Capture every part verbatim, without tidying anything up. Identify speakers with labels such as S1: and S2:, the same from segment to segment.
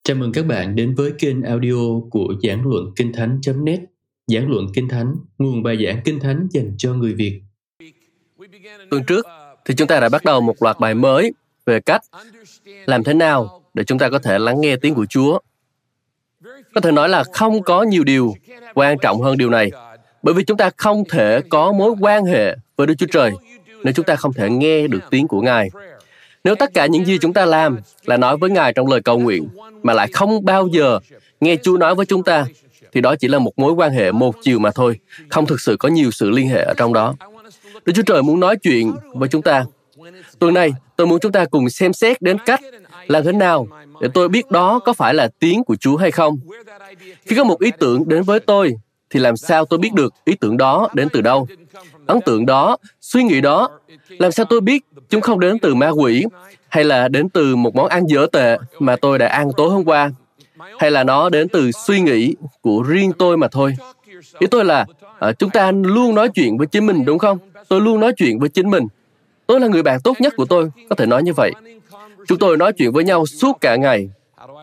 S1: Chào mừng các bạn đến với kênh audio của Giảng Luận Kinh Thánh chấm net. Giảng Luận Kinh Thánh, nguồn bài giảng Kinh Thánh dành cho người Việt.
S2: Tuần trước thì chúng ta đã bắt đầu một loạt bài mới về cách làm thế nào để chúng ta có thể lắng nghe tiếng của Chúa. Có thể nói là không có nhiều điều quan trọng hơn điều này, bởi vì chúng ta không thể có mối quan hệ với Đức Chúa Trời nếu chúng ta không thể nghe được tiếng của Ngài. Nếu tất cả những gì chúng ta làm là nói với Ngài trong lời cầu nguyện, mà lại không bao giờ nghe Chúa nói với chúng ta, thì đó chỉ là một mối quan hệ một chiều mà thôi, không thực sự có nhiều sự liên hệ ở trong đó. Đức Chúa Trời muốn nói chuyện với chúng ta. Tuần này, tôi muốn chúng ta cùng xem xét đến cách làm thế nào để tôi biết đó có phải là tiếng của Chúa hay không. Khi có một ý tưởng đến với tôi, thì làm sao tôi biết được ý tưởng đó đến từ đâu? Ấn tượng đó, suy nghĩ đó, làm sao tôi biết chúng không đến từ ma quỷ, hay là đến từ một món ăn dở tệ mà tôi đã ăn tối hôm qua, hay là nó đến từ suy nghĩ của riêng tôi mà thôi. Ý tôi là, à, chúng ta luôn nói chuyện với chính mình, đúng không? Tôi luôn nói chuyện với chính mình. Tôi là người bạn tốt nhất của tôi, có thể nói như vậy. Chúng tôi nói chuyện với nhau suốt cả ngày.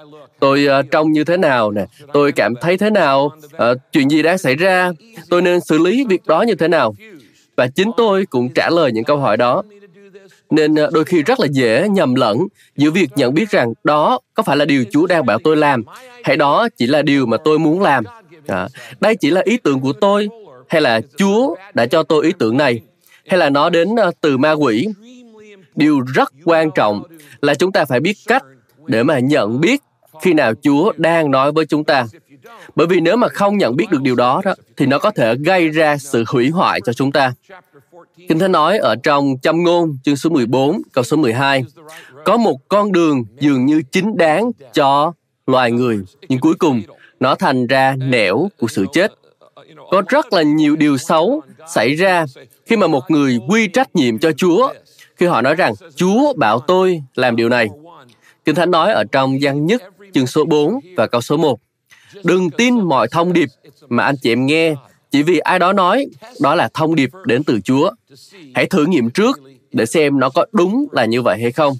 S2: Tôi uh, trông như thế nào nè, tôi cảm thấy thế nào, uh, chuyện gì đang xảy ra, tôi nên xử lý việc đó như thế nào. Và chính tôi cũng trả lời những câu hỏi đó. Nên uh, đôi khi rất là dễ nhầm lẫn giữa việc nhận biết rằng đó có phải là điều Chúa đang bảo tôi làm, hay đó chỉ là điều mà tôi muốn làm. À, đây chỉ là ý tưởng của tôi, hay là Chúa đã cho tôi ý tưởng này, hay là nó đến uh, từ ma quỷ. Điều rất quan trọng là chúng ta phải biết cách để mà nhận biết khi nào Chúa đang nói với chúng ta. Bởi vì nếu mà không nhận biết được điều đó, đó thì nó có thể gây ra sự hủy hoại cho chúng ta. Kinh Thánh nói ở trong Châm Ngôn, chương số mười bốn, câu số mười hai, có một con đường dường như chính đáng cho loài người, nhưng cuối cùng nó thành ra nẻo của sự chết. Có rất là nhiều điều xấu xảy ra khi mà một người quy trách nhiệm cho Chúa, khi họ nói rằng Chúa bảo tôi làm điều này. Kinh Thánh nói ở trong Giăng nhất, chương số bốn và câu số một, đừng tin mọi thông điệp mà anh chị em nghe, chỉ vì ai đó nói đó là thông điệp đến từ Chúa. Hãy thử nghiệm trước để xem nó có đúng là như vậy hay không.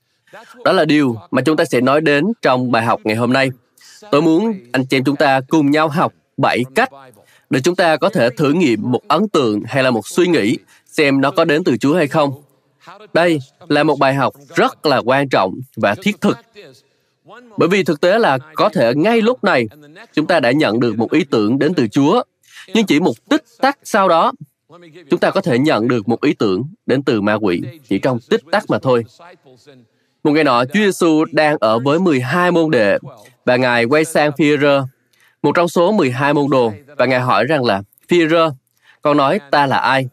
S2: Đó là điều mà chúng ta sẽ nói đến trong bài học ngày hôm nay. Tôi muốn anh chị em chúng ta cùng nhau học bảy cách để chúng ta có thể thử nghiệm một ấn tượng hay là một suy nghĩ xem nó có đến từ Chúa hay không. Đây là một bài học rất là quan trọng và thiết thực. Bởi vì thực tế là có thể ngay lúc này chúng ta đã nhận được một ý tưởng đến từ Chúa, nhưng chỉ một tích tắc sau đó chúng ta có thể nhận được một ý tưởng đến từ ma quỷ, chỉ trong tích tắc mà thôi. Một ngày nọ, Chúa Giêsu đang ở với mười hai môn đệ và Ngài quay sang Phi-e-rơ, một trong số mười hai môn đồ, và Ngài hỏi rằng là, Phi-e-rơ, con nói ta là ai?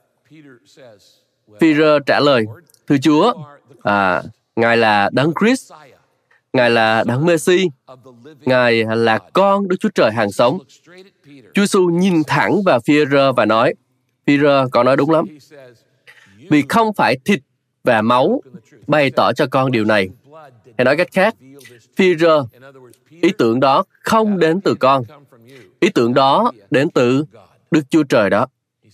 S2: Phi-e-rơ trả lời, thưa Chúa, à, Ngài là Đấng Christ, Ngài là Đấng Mê-si, Ngài là con Đức Chúa Trời hàng sống. Chúa Giêsu nhìn thẳng vào Phi-e-rơ và nói, Phi-e-rơ, con nói đúng lắm. Vì không phải thịt và máu bày tỏ cho con điều này. Hay nói cách khác, Phi-e-rơ, ý tưởng đó không đến từ con. Ý tưởng đó đến từ Đức Chúa Trời đó.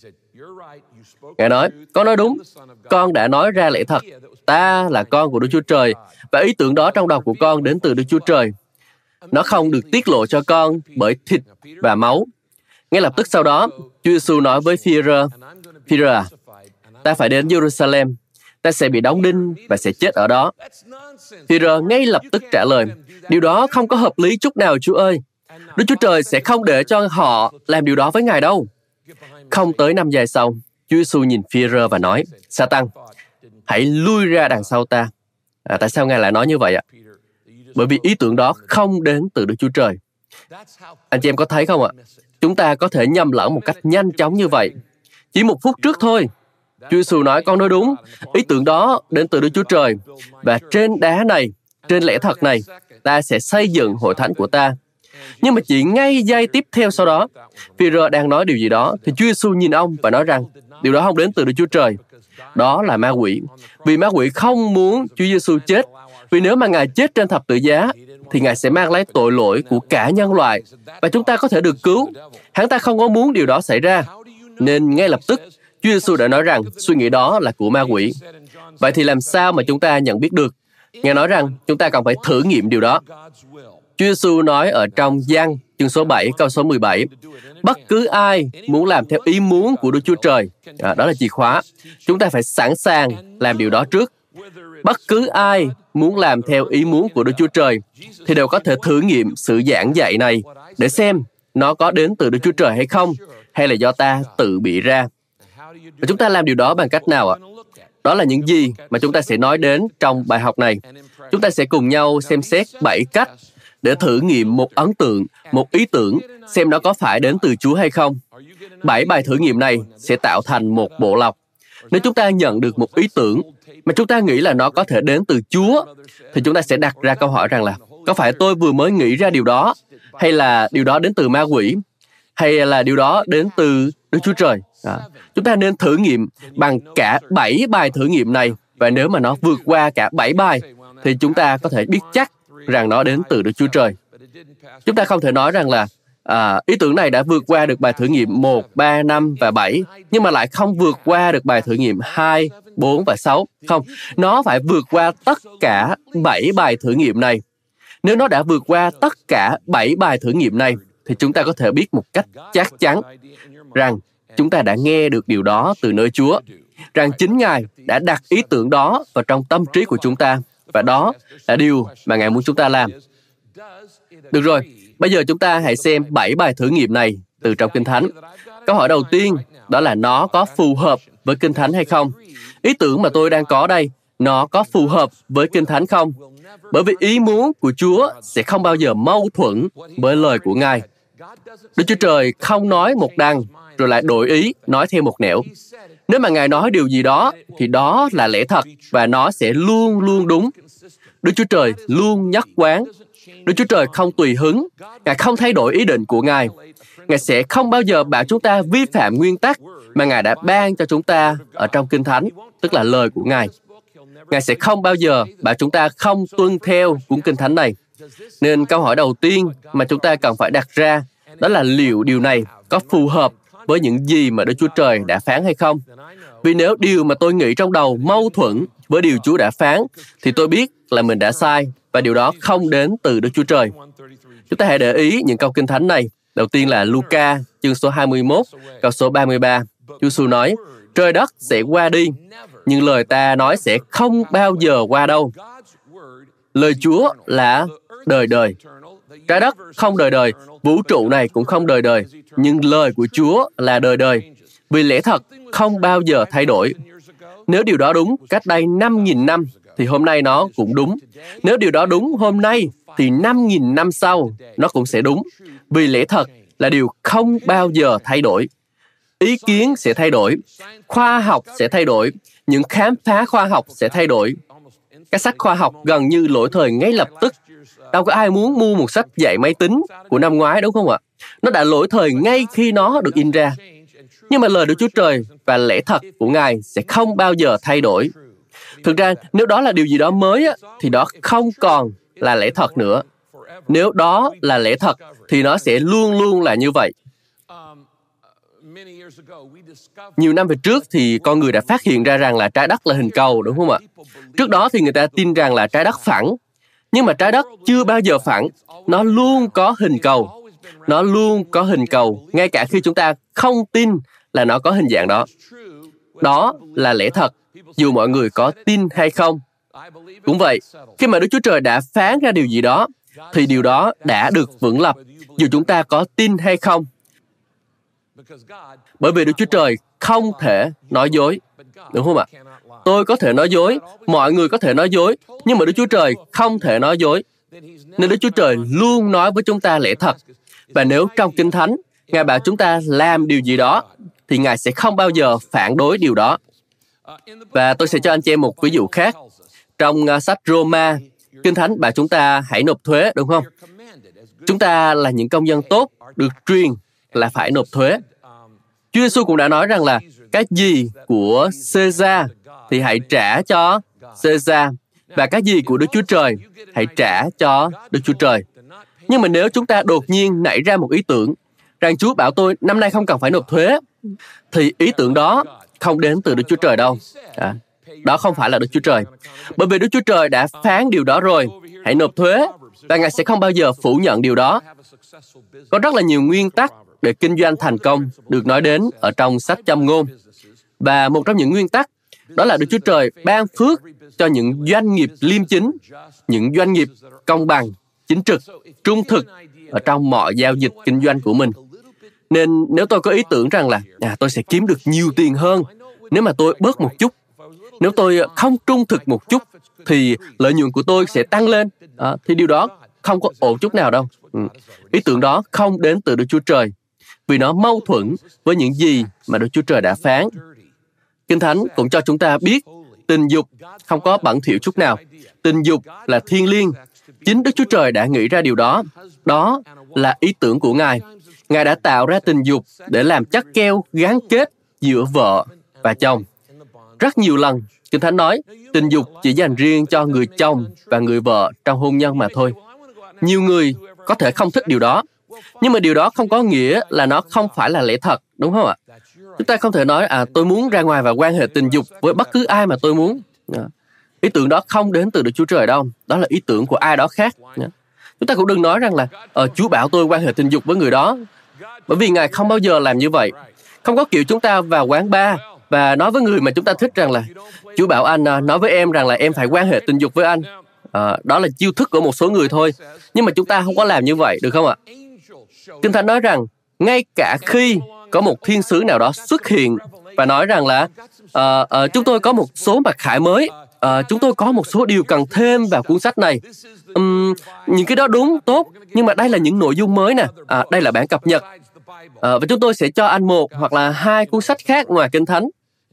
S2: Ngài nói, con nói đúng, con đã nói ra lẽ thật. Ta là con của Đức Chúa Trời, và ý tưởng đó trong đầu của con đến từ Đức Chúa Trời. Nó không được tiết lộ cho con bởi thịt và máu. Ngay lập tức sau đó, Chúa Giêsu nói với Phi-e-rơ, Phi-e-rơ à, ta phải đến Jerusalem, ta sẽ bị đóng đinh và sẽ chết ở đó. Phi-e-rơ ngay lập tức trả lời, điều đó không có hợp lý chút nào, Chúa ơi. Đức Chúa Trời sẽ không để cho họ làm điều đó với Ngài đâu. Không tới năm giây sau, Chúa Giêsu nhìn Phi-e-rơ và nói, Sa-tăng, hãy lui ra đằng sau ta. À, tại sao Ngài lại nói như vậy ạ? Bởi vì ý tưởng đó không đến từ Đức Chúa Trời. Anh chị em có thấy không ạ? Chúng ta có thể nhầm lẫn một cách nhanh chóng như vậy. Chỉ một phút trước thôi, Chúa Giêsu nói, con nói đúng, ý tưởng đó đến từ Đức Chúa Trời. Và trên đá này, trên lẽ thật này, ta sẽ xây dựng hội thánh của ta. Nhưng mà chỉ ngay giây tiếp theo sau đó, Phi-e-rơ đang nói điều gì đó, thì Chúa Giêsu nhìn ông và nói rằng, điều đó không đến từ Đức Chúa Trời. Đó là ma quỷ. Vì ma quỷ không muốn Chúa Giêsu chết. Vì nếu mà Ngài chết trên thập tự giá, thì Ngài sẽ mang lấy tội lỗi của cả nhân loại, và chúng ta có thể được cứu. Hắn ta không có muốn điều đó xảy ra. Nên ngay lập tức, Chúa Giêsu đã nói rằng suy nghĩ đó là của ma quỷ. Vậy thì làm sao mà chúng ta nhận biết được? Ngài nói rằng chúng ta cần phải thử nghiệm điều đó. Chúa Chúa Giêsu nói ở trong Giăng chương số bảy câu số mười bảy, bất cứ ai muốn làm theo ý muốn của Đức Chúa Trời, à, đó là chìa khóa. Chúng ta phải sẵn sàng làm điều đó trước. Bất cứ ai muốn làm theo ý muốn của Đức Chúa Trời thì đều có thể thử nghiệm sự giảng dạy này để xem nó có đến từ Đức Chúa Trời hay không, hay là do ta tự bị ra. Và chúng ta làm điều đó bằng cách nào ạ? Đó là những gì mà chúng ta sẽ nói đến trong bài học này. Chúng ta sẽ cùng nhau xem xét bảy cách để thử nghiệm một ấn tượng, một ý tưởng, xem nó có phải đến từ Chúa hay không. Bảy bài thử nghiệm này sẽ tạo thành một bộ lọc. Nếu chúng ta nhận được một ý tưởng mà chúng ta nghĩ là nó có thể đến từ Chúa, thì chúng ta sẽ đặt ra câu hỏi rằng là, có phải tôi vừa mới nghĩ ra điều đó, hay là điều đó đến từ ma quỷ, hay là điều đó đến từ Đức Chúa Trời? À, chúng ta nên thử nghiệm bằng cả bảy bài thử nghiệm này, và nếu mà nó vượt qua cả bảy bài, thì chúng ta có thể biết chắc rằng nó đến từ Đức Chúa Trời. Chúng ta không thể nói rằng là à, ý tưởng này đã vượt qua được bài thử nghiệm một, ba, năm và bảy, nhưng mà lại không vượt qua được bài thử nghiệm hai, bốn và sáu. Không, nó phải vượt qua tất cả bảy bài thử nghiệm này. Nếu nó đã vượt qua tất cả bảy bài thử nghiệm này, thì chúng ta có thể biết một cách chắc chắn rằng chúng ta đã nghe được điều đó từ nơi Chúa, rằng chính Ngài đã đặt ý tưởng đó vào trong tâm trí của chúng ta, và đó là điều mà Ngài muốn chúng ta làm. Được rồi, bây giờ chúng ta hãy xem bảy bài thử nghiệm này từ trong Kinh Thánh. Câu hỏi đầu tiên đó là nó có phù hợp với Kinh Thánh hay không? Ý tưởng mà tôi đang có đây, nó có phù hợp với Kinh Thánh không? Bởi vì ý muốn của Chúa sẽ không bao giờ mâu thuẫn với lời của Ngài. Đức Chúa Trời không nói một đằng, rồi lại đổi ý, nói theo một nẻo. Nếu mà Ngài nói điều gì đó, thì đó là lẽ thật, và nó sẽ luôn luôn đúng. Đức Chúa Trời luôn nhất quán. Đức Chúa Trời không tùy hứng. Ngài không thay đổi ý định của Ngài. Ngài sẽ không bao giờ bảo chúng ta vi phạm nguyên tắc mà Ngài đã ban cho chúng ta ở trong Kinh Thánh, tức là lời của Ngài. Ngài sẽ không bao giờ bảo chúng ta không tuân theo cuốn Kinh Thánh này. Nên câu hỏi đầu tiên mà chúng ta cần phải đặt ra đó là liệu điều này có phù hợp với những gì mà Đức Chúa Trời đã phán hay không? Vì nếu điều mà tôi nghĩ trong đầu mâu thuẫn với điều Chúa đã phán, thì tôi biết là mình đã sai, và điều đó không đến từ Đức Chúa Trời. Chúng ta hãy để ý những câu Kinh Thánh này. Đầu tiên là Luca, chương số hai mươi mốt, câu số ba mươi ba. Chúa Giêsu nói, trời đất sẽ qua đi, nhưng lời ta nói sẽ không bao giờ qua đâu. Lời Chúa là đời đời. Trái đất không đời đời, vũ trụ này cũng không đời đời, nhưng lời của Chúa là đời đời. Vì lẽ thật không bao giờ thay đổi. Nếu điều đó đúng cách đây năm nghìn năm, thì hôm nay nó cũng đúng. Nếu điều đó đúng hôm nay, thì năm nghìn năm sau, nó cũng sẽ đúng. Vì lẽ thật là điều không bao giờ thay đổi. Ý kiến sẽ thay đổi, khoa học sẽ thay đổi, những khám phá khoa học sẽ thay đổi. Các sách khoa học gần như lỗi thời ngay lập tức. Đâu có ai muốn mua một sách dạy máy tính của năm ngoái, đúng không ạ? Nó đã lỗi thời ngay khi nó được in ra. Nhưng mà lời Đức Chúa Trời và lẽ thật của Ngài sẽ không bao giờ thay đổi. Thực ra, nếu đó là điều gì đó mới, á, thì đó không còn là lẽ thật nữa. Nếu đó là lẽ thật, thì nó sẽ luôn luôn là như vậy. Nhiều năm về trước thì con người đã phát hiện ra rằng là trái đất là hình cầu, đúng không ạ? Trước đó thì người ta tin rằng là trái đất phẳng. Nhưng mà trái đất chưa bao giờ phẳng. Nó luôn có hình cầu. Nó luôn có hình cầu, ngay cả khi chúng ta không tin là nó có hình dạng đó. Đó là lẽ thật, dù mọi người có tin hay không. Cũng vậy, khi mà Đức Chúa Trời đã phán ra điều gì đó, thì điều đó đã được vững lập, dù chúng ta có tin hay không. Bởi vì Đức Chúa Trời không thể nói dối, đúng không ạ? Tôi có thể nói dối, mọi người có thể nói dối, nhưng mà Đức Chúa Trời không thể nói dối. Nên Đức Chúa Trời luôn nói với chúng ta lẽ thật. Và nếu trong Kinh Thánh, Ngài bảo chúng ta làm điều gì đó, thì Ngài sẽ không bao giờ phản đối điều đó. Và tôi sẽ cho anh chị em một ví dụ khác. Trong uh, sách Roma, Kinh Thánh bảo chúng ta hãy nộp thuế, đúng không? Chúng ta là những công dân tốt, được truyền là phải nộp thuế. Chúa Giêsu cũng đã nói rằng là cái gì của Caesar thì hãy trả cho Caesar, và cái gì của Đức Chúa Trời hãy trả cho Đức Chúa Trời. Nhưng mà nếu chúng ta đột nhiên nảy ra một ý tưởng rằng Chúa bảo tôi năm nay không cần phải nộp thuế, thì ý tưởng đó không đến từ Đức Chúa Trời đâu. À, đó không phải là Đức Chúa Trời. Bởi vì Đức Chúa Trời đã phán điều đó rồi, hãy nộp thuế, và Ngài sẽ không bao giờ phủ nhận điều đó. Có rất là nhiều nguyên tắc để kinh doanh thành công được nói đến ở trong sách Châm Ngôn. Và một trong những nguyên tắc đó là Đức Chúa Trời ban phước cho những doanh nghiệp liêm chính, những doanh nghiệp công bằng, chính trực, trung thực ở trong mọi giao dịch kinh doanh của mình. Nên nếu tôi có ý tưởng rằng là à, tôi sẽ kiếm được nhiều tiền hơn nếu mà tôi bớt một chút, nếu tôi không trung thực một chút, thì lợi nhuận của tôi sẽ tăng lên, à, thì điều đó không có ổn chút nào đâu. Ừ. Ý tưởng đó không đến từ Đức Chúa Trời, vì nó mâu thuẫn với những gì mà Đức Chúa Trời đã phán. Kinh Thánh cũng cho chúng ta biết tình dục không có bẩn thỉu chút nào. Tình dục là thiêng liêng. Chính Đức Chúa Trời đã nghĩ ra điều đó. Đó là ý tưởng của Ngài. Ngài đã tạo ra tình dục để làm chất keo gắn kết giữa vợ và chồng. Rất nhiều lần, Kinh Thánh nói, tình dục chỉ dành riêng cho người chồng và người vợ trong hôn nhân mà thôi. Nhiều người có thể không thích điều đó, nhưng mà điều đó không có nghĩa là nó không phải là lẽ thật, đúng không ạ? Chúng ta không thể nói, à, tôi muốn ra ngoài và quan hệ tình dục với bất cứ ai mà tôi muốn. Ý tưởng đó không đến từ Đức Chúa Trời đâu. Đó là ý tưởng của ai đó khác. Chúng ta cũng đừng nói rằng là, ờ, Chúa bảo tôi quan hệ tình dục với người đó. Bởi vì Ngài không bao giờ làm như vậy. Không có kiểu chúng ta vào quán bar và nói với người mà chúng ta thích rằng là, Chúa bảo anh nói với em rằng là em phải quan hệ tình dục với anh. À, đó là chiêu thức của một số người thôi. Nhưng mà chúng ta không có làm như vậy, được không ạ? Kinh Thánh nói rằng, ngay cả khi có một thiên sứ nào đó xuất hiện và nói rằng là uh, uh, chúng tôi có một số mặc khải mới, uh, chúng tôi có một số điều cần thêm vào cuốn sách này. Um, những cái đó đúng, tốt, nhưng mà đây là những nội dung mới nè, à, đây là bản cập nhật. Uh, và chúng tôi sẽ cho anh một hoặc là hai cuốn sách khác ngoài Kinh Thánh.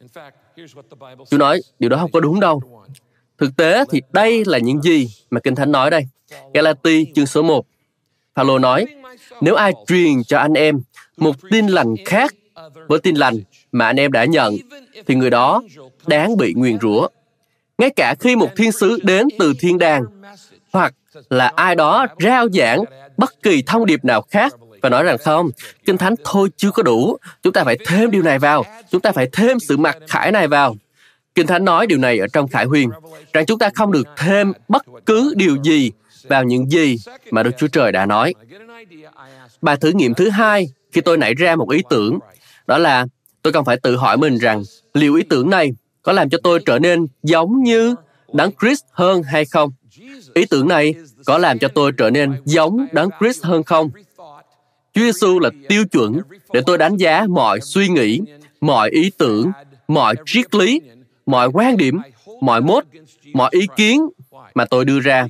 S2: Chúa nói, điều đó không có đúng đâu. Thực tế thì đây là những gì mà Kinh Thánh nói đây. Galati chương số một. Phaolô nói, nếu ai truyền cho anh em một tin lành khác với tin lành mà anh em đã nhận, thì người đó đáng bị nguyền rủa. Ngay cả khi một thiên sứ đến từ thiên đàng, hoặc là ai đó rao giảng bất kỳ thông điệp nào khác và nói rằng không, Kinh Thánh thôi chưa có đủ, chúng ta phải thêm điều này vào, chúng ta phải thêm sự mặc khải này vào. Kinh Thánh nói điều này ở trong Khải Huyền, rằng chúng ta không được thêm bất cứ điều gì vào những gì mà Đức Chúa Trời đã nói. Bài thử nghiệm thứ hai, khi tôi nảy ra một ý tưởng, đó là tôi cần phải tự hỏi mình rằng liệu ý tưởng này có làm cho tôi trở nên giống như Đấng Christ hơn hay không? Ý tưởng này có làm cho tôi trở nên giống Đấng Christ hơn không? Chúa Giêsu là tiêu chuẩn để tôi đánh giá mọi suy nghĩ, mọi ý tưởng, mọi triết lý, mọi quan điểm, mọi mốt, mọi ý kiến mà tôi đưa ra.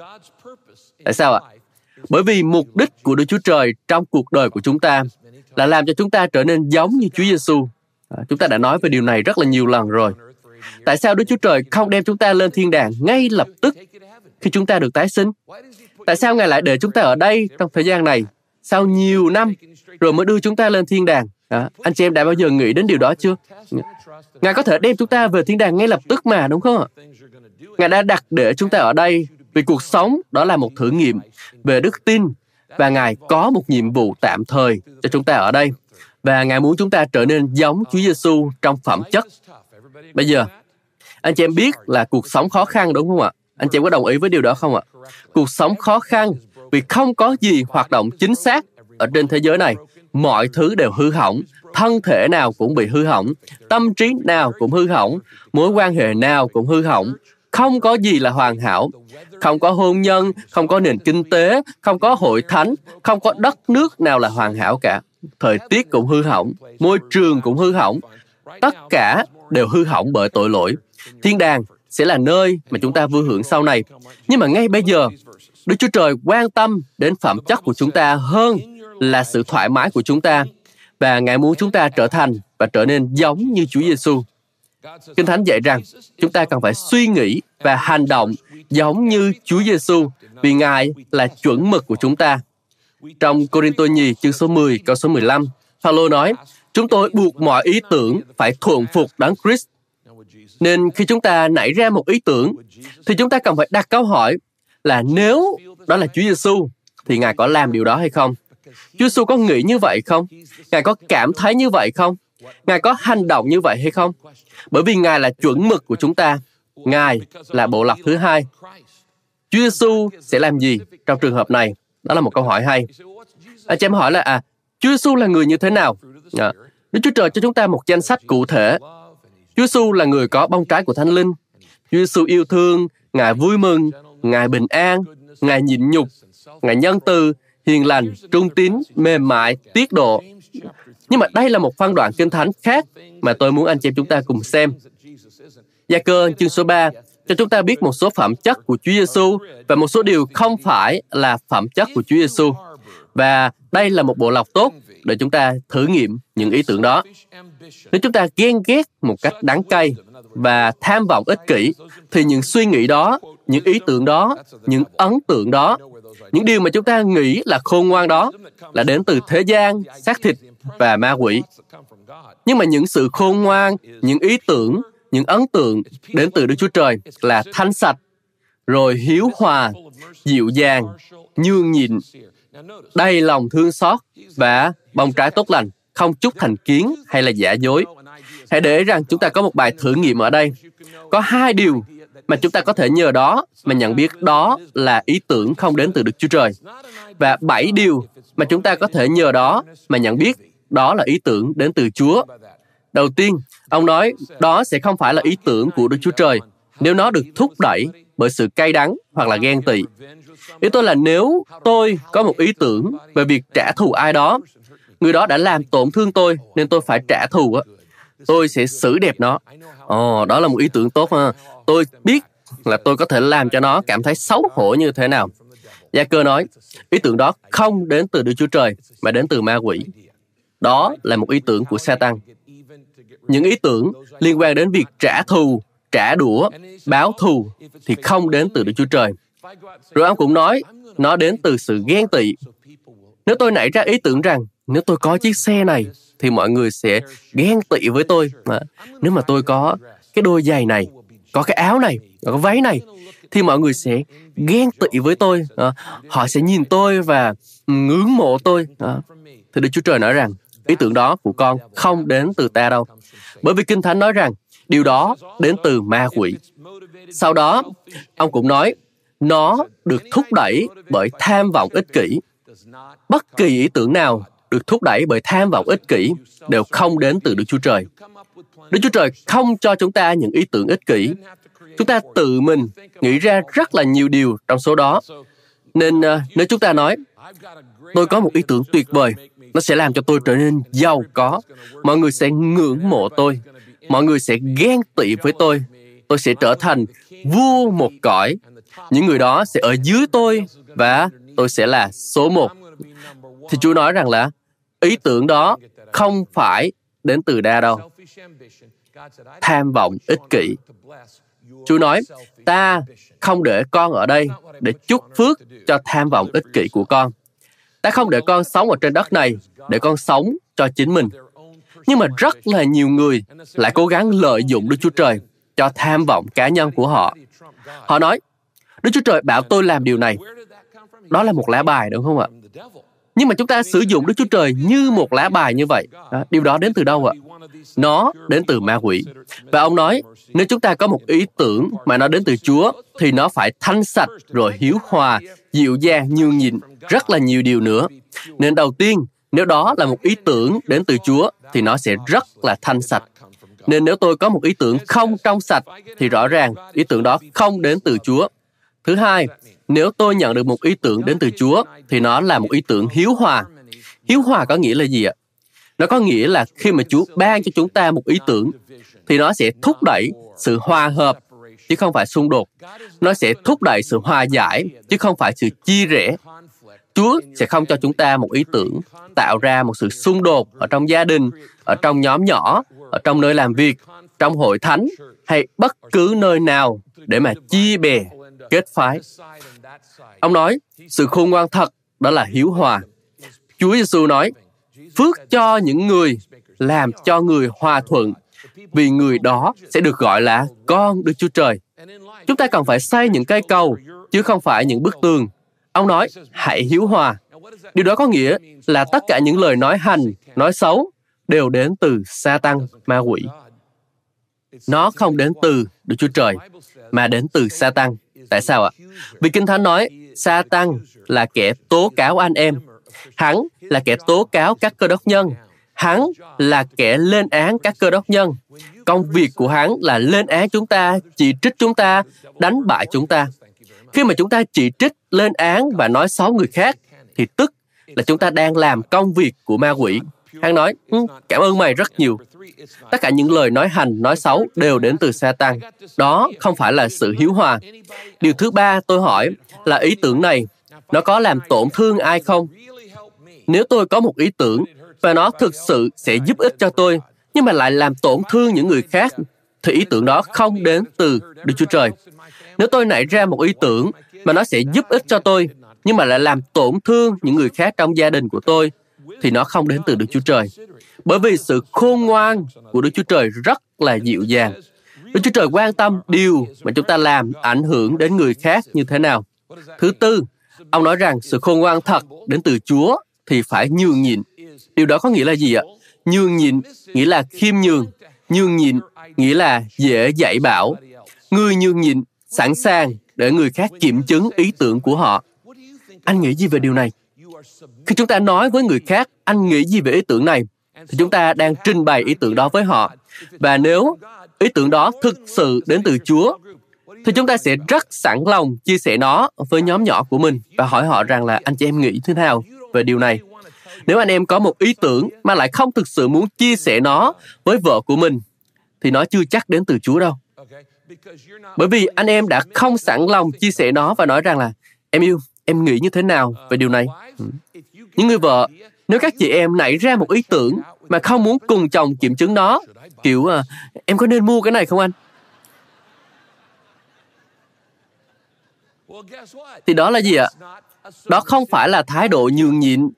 S2: Tại sao ạ? Bởi vì mục đích của Đức Chúa Trời trong cuộc đời của chúng ta là làm cho chúng ta trở nên giống như Chúa Giêsu. À, chúng ta đã nói về điều này rất là nhiều lần rồi. Tại sao Đức Chúa Trời không đem chúng ta lên thiên đàng ngay lập tức khi chúng ta được tái sinh? Tại sao Ngài lại để chúng ta ở đây trong thời gian này, sau nhiều năm, rồi mới đưa chúng ta lên thiên đàng? À, anh chị em đã bao giờ nghĩ đến điều đó chưa? Ngài có thể đem chúng ta về thiên đàng ngay lập tức mà, đúng không ạ? Ngài đã đặt để chúng ta ở đây vì cuộc sống đó là một thử nghiệm về đức tin, và Ngài có một nhiệm vụ tạm thời cho chúng ta ở đây, và Ngài muốn chúng ta trở nên giống Chúa Giêsu trong phẩm chất. Bây giờ, anh chị em biết là cuộc sống khó khăn, đúng không ạ? Anh chị em có đồng ý với điều đó không ạ? Cuộc sống khó khăn vì không có gì hoạt động chính xác ở trên thế giới này. Mọi thứ đều hư hỏng, thân thể nào cũng bị hư hỏng, tâm trí nào cũng hư hỏng, mối quan hệ nào cũng hư hỏng. Không có gì là hoàn hảo. Không có hôn nhân, không có nền kinh tế, không có hội thánh, không có đất nước nào là hoàn hảo cả. Thời tiết cũng hư hỏng, môi trường cũng hư hỏng. Tất cả đều hư hỏng bởi tội lỗi. Thiên đàng sẽ là nơi mà chúng ta vui hưởng sau này. Nhưng mà ngay bây giờ, Đức Chúa Trời quan tâm đến phẩm chất của chúng ta hơn là sự thoải mái của chúng ta. Và Ngài muốn chúng ta trở thành và trở nên giống như Chúa Giêsu. Kinh Thánh dạy rằng chúng ta cần phải suy nghĩ và hành động giống như Chúa Giêsu, vì Ngài là chuẩn mực của chúng ta. Trong Cô-rinh-tô nhì chương số mười, câu số mười lăm, Phaolô nói, chúng tôi buộc mọi ý tưởng phải thuận phục Đấng Christ. Nên khi chúng ta nảy ra một ý tưởng, thì chúng ta cần phải đặt câu hỏi là nếu đó là Chúa Giêsu, thì Ngài có làm điều đó hay không? Chúa Giêsu có nghĩ như vậy không? Ngài có cảm thấy như vậy không? Ngài có hành động như vậy hay không? Bởi vì Ngài là chuẩn mực của chúng ta. Ngài là bộ lọc thứ hai. Chúa Giêsu sẽ làm gì trong trường hợp này? Đó là một câu hỏi hay. Anh chị em hỏi là, à, Chúa Giêsu là người như thế nào? À, Đức Chúa Trời cho chúng ta một danh sách cụ thể. Chúa Giêsu là người có bông trái của Thánh Linh. Chúa Giêsu yêu thương, Ngài vui mừng, Ngài bình an, Ngài nhịn nhục, Ngài nhân từ, hiền lành, trung tín, mềm mại, tiết độ. Nhưng mà đây là một phân đoạn Kinh Thánh khác mà tôi muốn anh chị em chúng ta cùng xem. Gia Cơ chương số ba cho chúng ta biết một số phẩm chất của Chúa Giêsu và một số điều không phải là phẩm chất của Chúa Giêsu. Và đây là một bộ lọc tốt để chúng ta thử nghiệm những ý tưởng đó. Nếu chúng ta ghen ghét một cách đắng cay và tham vọng ích kỷ, thì những suy nghĩ đó, những ý tưởng đó, những ấn tượng đó, những điều mà chúng ta nghĩ là khôn ngoan đó, là đến từ thế gian, xác thịt và ma quỷ. Nhưng mà những sự khôn ngoan, những ý tưởng, những ấn tượng đến từ Đức Chúa Trời là thanh sạch, rồi hiếu hòa, dịu dàng, nhường nhịn, đầy lòng thương xót và bông trái tốt lành, không chút thành kiến hay là giả dối. Hãy để rằng chúng ta có một bài thử nghiệm ở đây. Có hai điều mà chúng ta có thể nhờ đó mà nhận biết đó là ý tưởng không đến từ Đức Chúa Trời. Và bảy điều mà chúng ta có thể nhờ đó mà nhận biết đó là ý tưởng đến từ Chúa. Đầu tiên, ông nói đó sẽ không phải là ý tưởng của Đức Chúa Trời nếu nó được thúc đẩy bởi sự cay đắng hoặc là ghen tị. Ý tôi là nếu tôi có một ý tưởng về việc trả thù ai đó, người đó đã làm tổn thương tôi nên tôi phải trả thù á, tôi sẽ xử đẹp nó. Ồ, đó là một ý tưởng tốt ha. Tôi biết là tôi có thể làm cho nó cảm thấy xấu hổ như thế nào. Gia Cơ nói, ý tưởng đó không đến từ Đức Chúa Trời mà đến từ ma quỷ. Đó là một ý tưởng của Sa-tan. Những ý tưởng liên quan đến việc trả thù, trả đũa, báo thù thì không đến từ Đức Chúa Trời. Rồi ông cũng nói, nó đến từ sự ghen tị. Nếu tôi nảy ra ý tưởng rằng, nếu tôi có chiếc xe này, thì mọi người sẽ ghen tị với tôi. À, nếu mà tôi có cái đôi giày này, có cái áo này, có cái váy này, thì mọi người sẽ ghen tị với tôi. À, họ sẽ nhìn tôi và ngưỡng mộ tôi. À, thì Đức Chúa Trời nói rằng, ý tưởng đó của con không đến từ ta đâu. Bởi vì Kinh Thánh nói rằng, điều đó đến từ ma quỷ. Sau đó, ông cũng nói, nó được thúc đẩy bởi tham vọng ích kỷ. Bất kỳ ý tưởng nào được thúc đẩy bởi tham vọng ích kỷ đều không đến từ Đức Chúa Trời. Đức Chúa Trời không cho chúng ta những ý tưởng ích kỷ. Chúng ta tự mình nghĩ ra rất là nhiều điều trong số đó. Nên uh, nếu chúng ta nói, tôi có một ý tưởng tuyệt vời, nó sẽ làm cho tôi trở nên giàu có, mọi người sẽ ngưỡng mộ tôi, mọi người sẽ ghen tị với tôi, tôi sẽ trở thành vua một cõi, những người đó sẽ ở dưới tôi và tôi sẽ là số một. Thì Chúa nói rằng là ý tưởng đó không phải đến từ đa đâu. Tham vọng ích kỷ. Chúa nói, ta không để con ở đây để chúc phước cho tham vọng ích kỷ của con. Ta không để con sống ở trên đất này để con sống cho chính mình. Nhưng mà rất là nhiều người lại cố gắng lợi dụng Đức Chúa Trời cho tham vọng cá nhân của họ. Họ nói, Đức Chúa Trời bảo tôi làm điều này. Đó là một lá bài, đúng không ạ? Nhưng mà chúng ta sử dụng Đức Chúa Trời như một lá bài như vậy. Đó, điều đó đến từ đâu ạ? Nó đến từ ma quỷ. Và ông nói, nếu chúng ta có một ý tưởng mà nó đến từ Chúa, thì nó phải thanh sạch, rồi hiếu hòa, dịu dàng, nhường nhịn, rất là nhiều điều nữa. Nên đầu tiên, nếu đó là một ý tưởng đến từ Chúa, thì nó sẽ rất là thanh sạch. Nên nếu tôi có một ý tưởng không trong sạch, thì rõ ràng ý tưởng đó không đến từ Chúa. Thứ hai, nếu tôi nhận được một ý tưởng đến từ Chúa, thì nó là một ý tưởng hiếu hòa. Hiếu hòa có nghĩa là gì ạ? Nó có nghĩa là khi mà Chúa ban cho chúng ta một ý tưởng, thì nó sẽ thúc đẩy sự hòa hợp, chứ không phải xung đột. Nó sẽ thúc đẩy sự hòa giải, chứ không phải sự chia rẽ. Chúa sẽ không cho chúng ta một ý tưởng tạo ra một sự xung đột ở trong gia đình, ở trong nhóm nhỏ, ở trong nơi làm việc, trong hội thánh, hay bất cứ nơi nào để mà chia bè, kết phái. Ông nói, sự khôn ngoan thật đó là hiếu hòa. Chúa Giêsu nói, phước cho những người làm cho người hòa thuận, vì người đó sẽ được gọi là con Đức Chúa Trời. Chúng ta cần phải xây những cây cầu, chứ không phải những bức tường. Ông nói, hãy hiếu hòa. Điều đó có nghĩa là tất cả những lời nói hành, nói xấu đều đến từ Sa-tan, ma quỷ. Nó không đến từ Đức Chúa Trời, mà đến từ Sa-tan. Tại sao ạ? Vì Kinh Thánh nói, Sa-tan là kẻ tố cáo anh em. Hắn là kẻ tố cáo các cơ đốc nhân. Hắn là kẻ lên án các cơ đốc nhân. Công việc của hắn là lên án chúng ta, chỉ trích chúng ta, đánh bại chúng ta. Khi mà chúng ta chỉ trích, lên án và nói xấu người khác, thì tức là chúng ta đang làm công việc của ma quỷ. Hắn nói, hm, cảm ơn mày rất nhiều. Tất cả những lời nói hành, nói xấu đều đến từ Sa-tan. Đó không phải là sự hiếu hòa. Điều thứ ba tôi hỏi là ý tưởng này, nó có làm tổn thương ai không? Nếu tôi có một ý tưởng và nó thực sự sẽ giúp ích cho tôi, nhưng mà lại làm tổn thương những người khác, thì ý tưởng đó không đến từ Đức Chúa Trời. Nếu tôi nảy ra một ý tưởng mà nó sẽ giúp ích cho tôi, nhưng mà lại làm tổn thương những người khác trong gia đình của tôi, thì nó không đến từ Đức Chúa Trời. Bởi vì sự khôn ngoan của Đức Chúa Trời rất là dịu dàng. Đức Chúa Trời quan tâm điều mà chúng ta làm ảnh hưởng đến người khác như thế nào. Thứ tư, ông nói rằng sự khôn ngoan thật đến từ Chúa thì phải nhường nhịn. Điều đó có nghĩa là gì ạ? Nhường nhịn nghĩa là khiêm nhường. Nhường nhịn nghĩa là dễ dạy bảo. Người nhường nhịn sẵn sàng để người khác kiểm chứng ý tưởng của họ. Anh nghĩ gì về điều này? Khi chúng ta nói với người khác, anh nghĩ gì về ý tưởng này, thì chúng ta đang trình bày ý tưởng đó với họ. Và nếu ý tưởng đó thực sự đến từ Chúa, thì chúng ta sẽ rất sẵn lòng chia sẻ nó với nhóm nhỏ của mình và hỏi họ rằng là anh chị em nghĩ thế nào về điều này. Nếu anh em có một ý tưởng mà lại không thực sự muốn chia sẻ nó với vợ của mình, thì nó chưa chắc đến từ Chúa đâu. Bởi vì anh em đã không sẵn lòng chia sẻ nó và nói rằng là em yêu, em nghĩ như thế nào về điều này? Ừ. Những người vợ, nếu các chị em nảy ra một ý tưởng mà không muốn cùng chồng kiểm chứng nó, kiểu à, em có nên mua cái này không anh? Thì đó là gì ạ? Đó không phải là thái độ nhường nhịn.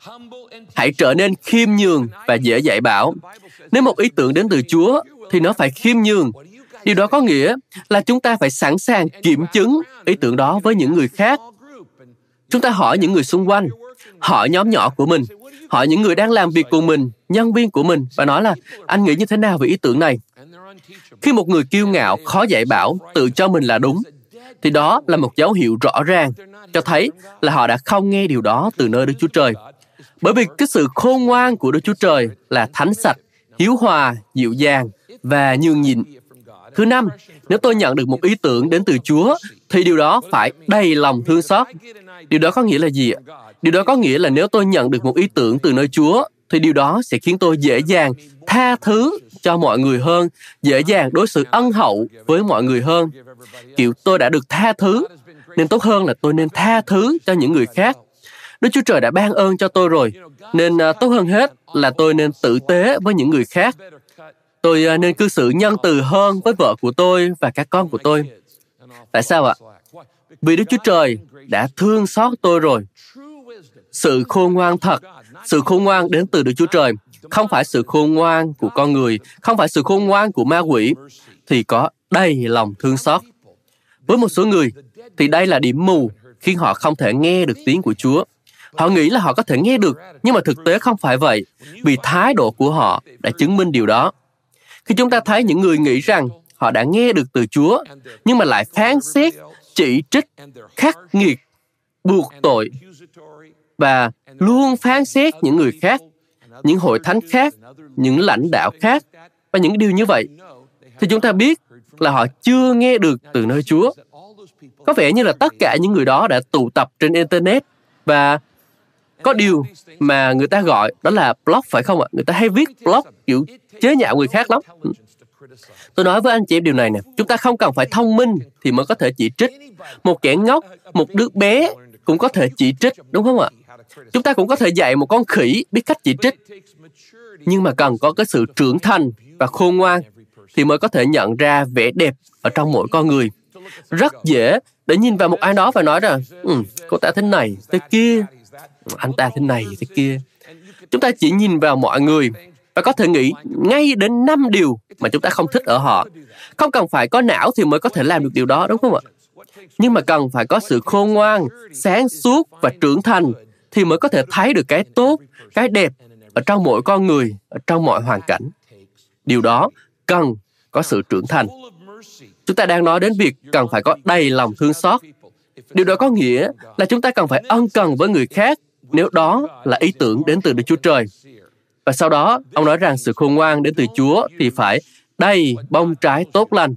S2: Hãy trở nên khiêm nhường và dễ dạy bảo. Nếu một ý tưởng đến từ Chúa, thì nó phải khiêm nhường. Điều đó có nghĩa là chúng ta phải sẵn sàng kiểm chứng ý tưởng đó với những người khác. Chúng ta hỏi những người xung quanh, hỏi nhóm nhỏ của mình, hỏi những người đang làm việc cùng mình, nhân viên của mình, và nói là anh nghĩ như thế nào về ý tưởng này? Khi một người kiêu ngạo, khó dạy bảo, tự cho mình là đúng, thì đó là một dấu hiệu rõ ràng, cho thấy là họ đã không nghe điều đó từ nơi Đức Chúa Trời. Bởi vì cái sự khôn ngoan của Đức Chúa Trời là thánh sạch, hiếu hòa, dịu dàng và nhường nhịn. Thứ năm, nếu tôi nhận được một ý tưởng đến từ Chúa, thì điều đó phải đầy lòng thương xót. Điều đó có nghĩa là gì ạ? Điều đó có nghĩa là nếu tôi nhận được một ý tưởng từ nơi Chúa, thì điều đó sẽ khiến tôi dễ dàng tha thứ cho mọi người hơn, dễ dàng đối xử ân hậu với mọi người hơn. Kiểu tôi đã được tha thứ, nên tốt hơn là tôi nên tha thứ cho những người khác. Đức Chúa Trời đã ban ơn cho tôi rồi, nên uh, tốt hơn hết là tôi nên tử tế với những người khác. Tôi uh, nên cư xử nhân từ hơn với vợ của tôi và các con của tôi. Tại sao ạ? Vì Đức Chúa Trời đã thương xót tôi rồi. Sự khôn ngoan thật, sự khôn ngoan đến từ Đức Chúa Trời, không phải sự khôn ngoan của con người, không phải sự khôn ngoan của ma quỷ, thì có đầy lòng thương xót. Với một số người, thì đây là điểm mù khiến họ không thể nghe được tiếng của Chúa. Họ nghĩ là họ có thể nghe được, nhưng mà thực tế không phải vậy, vì thái độ của họ đã chứng minh điều đó. Khi chúng ta thấy những người nghĩ rằng họ đã nghe được từ Chúa, nhưng mà lại phán xét, chỉ trích, khắc nghiệt, buộc tội, và luôn phán xét những người khác, những hội thánh khác, những lãnh đạo khác, và những điều như vậy, thì chúng ta biết là họ chưa nghe được từ nơi Chúa. Có vẻ như là tất cả những người đó đã tụ tập trên Internet, và có điều mà người ta gọi đó là blog, phải không ạ? Người ta hay viết blog kiểu chế nhạo người khác lắm. Tôi nói với anh chị em điều này nè, chúng ta không cần phải thông minh thì mới có thể chỉ trích. Một kẻ ngốc, một đứa bé cũng có thể chỉ trích, đúng không ạ? Chúng ta cũng có thể dạy một con khỉ biết cách chỉ trích. Nhưng mà cần có cái sự trưởng thành và khôn ngoan thì mới có thể nhận ra vẻ đẹp ở trong mỗi con người. Rất dễ để nhìn vào một ai đó và nói rằng ừ, cô ta thế này, thế kia, anh ta thế này, thế kia. Chúng ta chỉ nhìn vào mọi người và có thể nghĩ ngay đến năm điều mà chúng ta không thích ở họ. Không cần phải có não thì mới có thể làm được điều đó, đúng không ạ? Nhưng mà cần phải có sự khôn ngoan, sáng suốt và trưởng thành thì mới có thể thấy được cái tốt, cái đẹp ở trong mỗi con người, ở trong mọi hoàn cảnh. Điều đó cần có sự trưởng thành. Chúng ta đang nói đến việc cần phải có đầy lòng thương xót. Điều đó có nghĩa là chúng ta cần phải ân cần với người khác nếu đó là ý tưởng đến từ Đức Chúa Trời. Và sau đó, ông nói rằng sự khôn ngoan đến từ Chúa thì phải đầy bông trái tốt lành.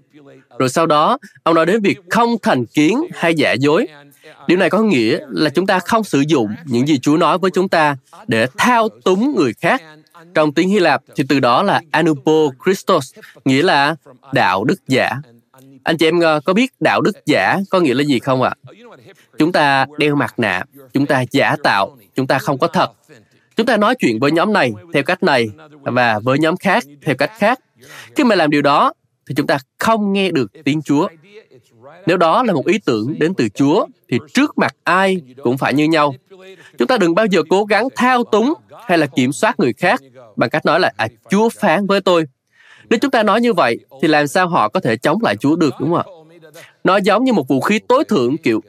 S2: Rồi sau đó, ông nói đến việc không thành kiến hay giả dối. Điều này có nghĩa là chúng ta không sử dụng những gì Chúa nói với chúng ta để thao túng người khác. Trong tiếng Hy Lạp thì từ đó là anupo Christos, nghĩa là đạo đức giả. Anh chị em có biết đạo đức giả có nghĩa là gì không ạ? Chúng ta đeo mặt nạ, chúng ta giả tạo, chúng ta không có thật. Chúng ta nói chuyện với nhóm này theo cách này và với nhóm khác theo cách khác. Khi mà làm điều đó, thì chúng ta không nghe được tiếng Chúa. Nếu đó là một ý tưởng đến từ Chúa, thì trước mặt ai cũng phải như nhau. Chúng ta đừng bao giờ cố gắng thao túng hay là kiểm soát người khác bằng cách nói là à, Chúa phán với tôi. Nếu chúng ta nói như vậy, thì làm sao họ có thể chống lại Chúa được, đúng không ạ? Nó giống như một vũ khí tối thượng kiểu,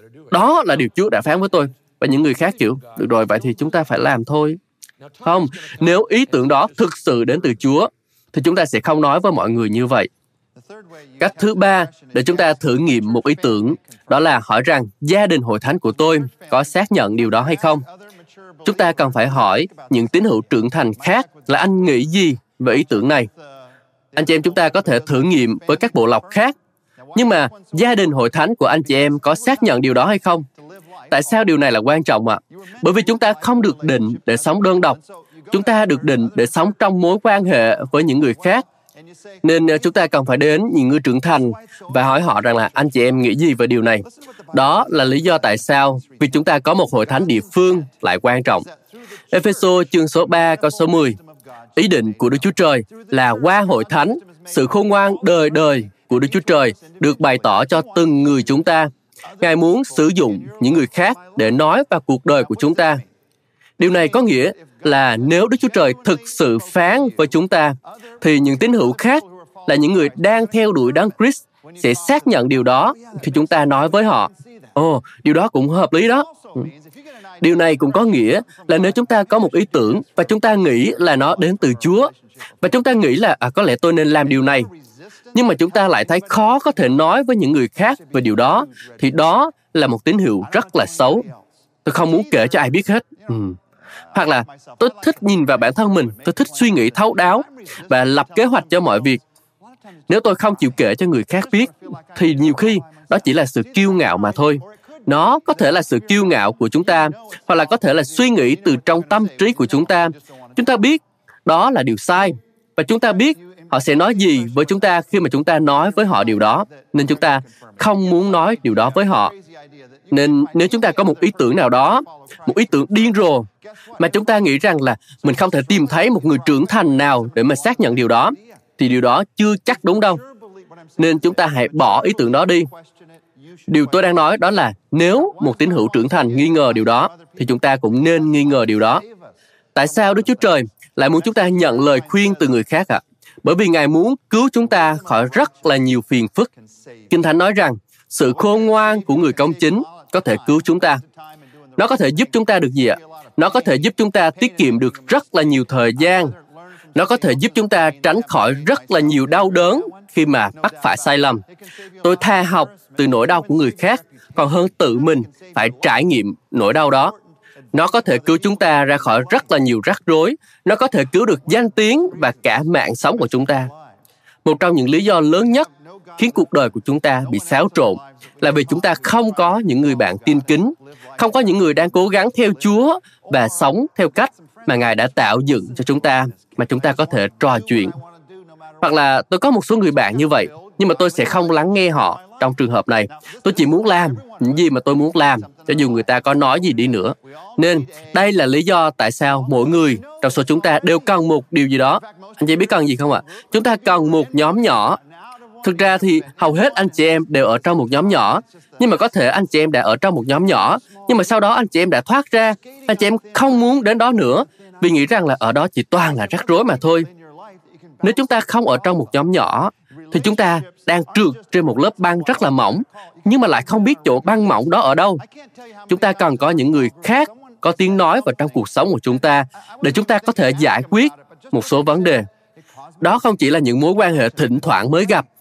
S2: đó là điều Chúa đã phán với tôi. Và những người khác kiểu, được rồi, vậy thì chúng ta phải làm thôi. Không, nếu ý tưởng đó thực sự đến từ Chúa, thì chúng ta sẽ không nói với mọi người như vậy. Cách thứ ba để chúng ta thử nghiệm một ý tưởng, đó là hỏi rằng gia đình hội thánh của tôi có xác nhận điều đó hay không. Chúng ta cần phải hỏi những tín hữu trưởng thành khác là anh nghĩ gì về ý tưởng này. Anh chị em chúng ta có thể thử nghiệm với các bộ lọc khác, nhưng mà gia đình hội thánh của anh chị em có xác nhận điều đó hay không? Tại sao điều này là quan trọng ạ? Bởi vì chúng ta không được định để sống đơn độc. Chúng ta được định để sống trong mối quan hệ với những người khác. Nên chúng ta cần phải đến những người trưởng thành và hỏi họ rằng là anh chị em nghĩ gì về điều này. Đó là lý do tại sao vì chúng ta có một hội thánh địa phương lại quan trọng. Ê-phê-sô chương số ba câu số mười. Ý định của Đức Chúa Trời là qua hội thánh, sự khôn ngoan đời đời của Đức Chúa Trời được bày tỏ cho từng người chúng ta. Ngài muốn sử dụng những người khác để nói vào cuộc đời của chúng ta. Điều này có nghĩa là nếu Đức Chúa Trời thực sự phán với chúng ta, thì những tín hữu khác là những người đang theo đuổi Đấng Christ sẽ xác nhận điều đó khi chúng ta nói với họ. Ồ, điều đó cũng hợp lý đó. Điều này cũng có nghĩa là nếu chúng ta có một ý tưởng và chúng ta nghĩ là nó đến từ Chúa, và chúng ta nghĩ là à, có lẽ tôi nên làm điều này, nhưng mà chúng ta lại thấy khó có thể nói với những người khác về điều đó, thì đó là một tín hiệu rất là xấu. Tôi không muốn kể cho ai biết hết. Ừ. Hoặc là tôi thích nhìn vào bản thân mình, tôi thích suy nghĩ thấu đáo và lập kế hoạch cho mọi việc. Nếu tôi không chịu kể cho người khác biết, thì nhiều khi đó chỉ là sự kiêu ngạo mà thôi. Nó có thể là sự kiêu ngạo của chúng ta, hoặc là có thể là suy nghĩ từ trong tâm trí của chúng ta. Chúng ta biết đó là điều sai, và chúng ta biết họ sẽ nói gì với chúng ta khi mà chúng ta nói với họ điều đó, nên chúng ta không muốn nói điều đó với họ. Nên nếu chúng ta có một ý tưởng nào đó, một ý tưởng điên rồ, mà chúng ta nghĩ rằng là mình không thể tìm thấy một người trưởng thành nào để mà xác nhận điều đó, thì điều đó chưa chắc đúng đâu. Nên chúng ta hãy bỏ ý tưởng đó đi. Điều tôi đang nói đó là nếu một tín hữu trưởng thành nghi ngờ điều đó, thì chúng ta cũng nên nghi ngờ điều đó. Tại sao Đức Chúa Trời lại muốn chúng ta nhận lời khuyên từ người khác ạ? À? Bởi vì Ngài muốn cứu chúng ta khỏi rất là nhiều phiền phức. Kinh Thánh nói rằng sự khôn ngoan của người công chính có thể cứu chúng ta. Nó có thể giúp chúng ta được gì ạ? Nó có thể giúp chúng ta tiết kiệm được rất là nhiều thời gian. Nó có thể giúp chúng ta tránh khỏi rất là nhiều đau đớn khi mà mắc phải sai lầm. Tôi tha học từ nỗi đau của người khác, còn hơn tự mình phải trải nghiệm nỗi đau đó. Nó có thể cứu chúng ta ra khỏi rất là nhiều rắc rối. Nó có thể cứu được danh tiếng và cả mạng sống của chúng ta. Một trong những lý do lớn nhất khiến cuộc đời của chúng ta bị xáo trộn là vì chúng ta không có những người bạn tin kính, không có những người đang cố gắng theo Chúa và sống theo cách mà Ngài đã tạo dựng cho chúng ta, mà chúng ta có thể trò chuyện. Hoặc là tôi có một số người bạn như vậy, nhưng mà tôi sẽ không lắng nghe họ trong trường hợp này. Tôi chỉ muốn làm những gì mà tôi muốn làm, cho dù người ta có nói gì đi nữa. Nên đây là lý do tại sao mỗi người trong số chúng ta đều cần một điều gì đó. Anh chị biết cần gì không ạ? Chúng ta cần một nhóm nhỏ. Thực ra thì hầu hết anh chị em đều ở trong một nhóm nhỏ, nhưng mà có thể anh chị em đã ở trong một nhóm nhỏ, nhưng mà sau đó anh chị em đã thoát ra, anh chị em không muốn đến đó nữa, vì nghĩ rằng là ở đó chỉ toàn là rắc rối mà thôi. Nếu chúng ta không ở trong một nhóm nhỏ, thì chúng ta đang trượt trên một lớp băng rất là mỏng, nhưng mà lại không biết chỗ băng mỏng đó ở đâu. Chúng ta cần có những người khác có tiếng nói vào trong cuộc sống của chúng ta, để chúng ta có thể giải quyết một số vấn đề. Đó không chỉ là những mối quan hệ thỉnh thoảng mới gặp,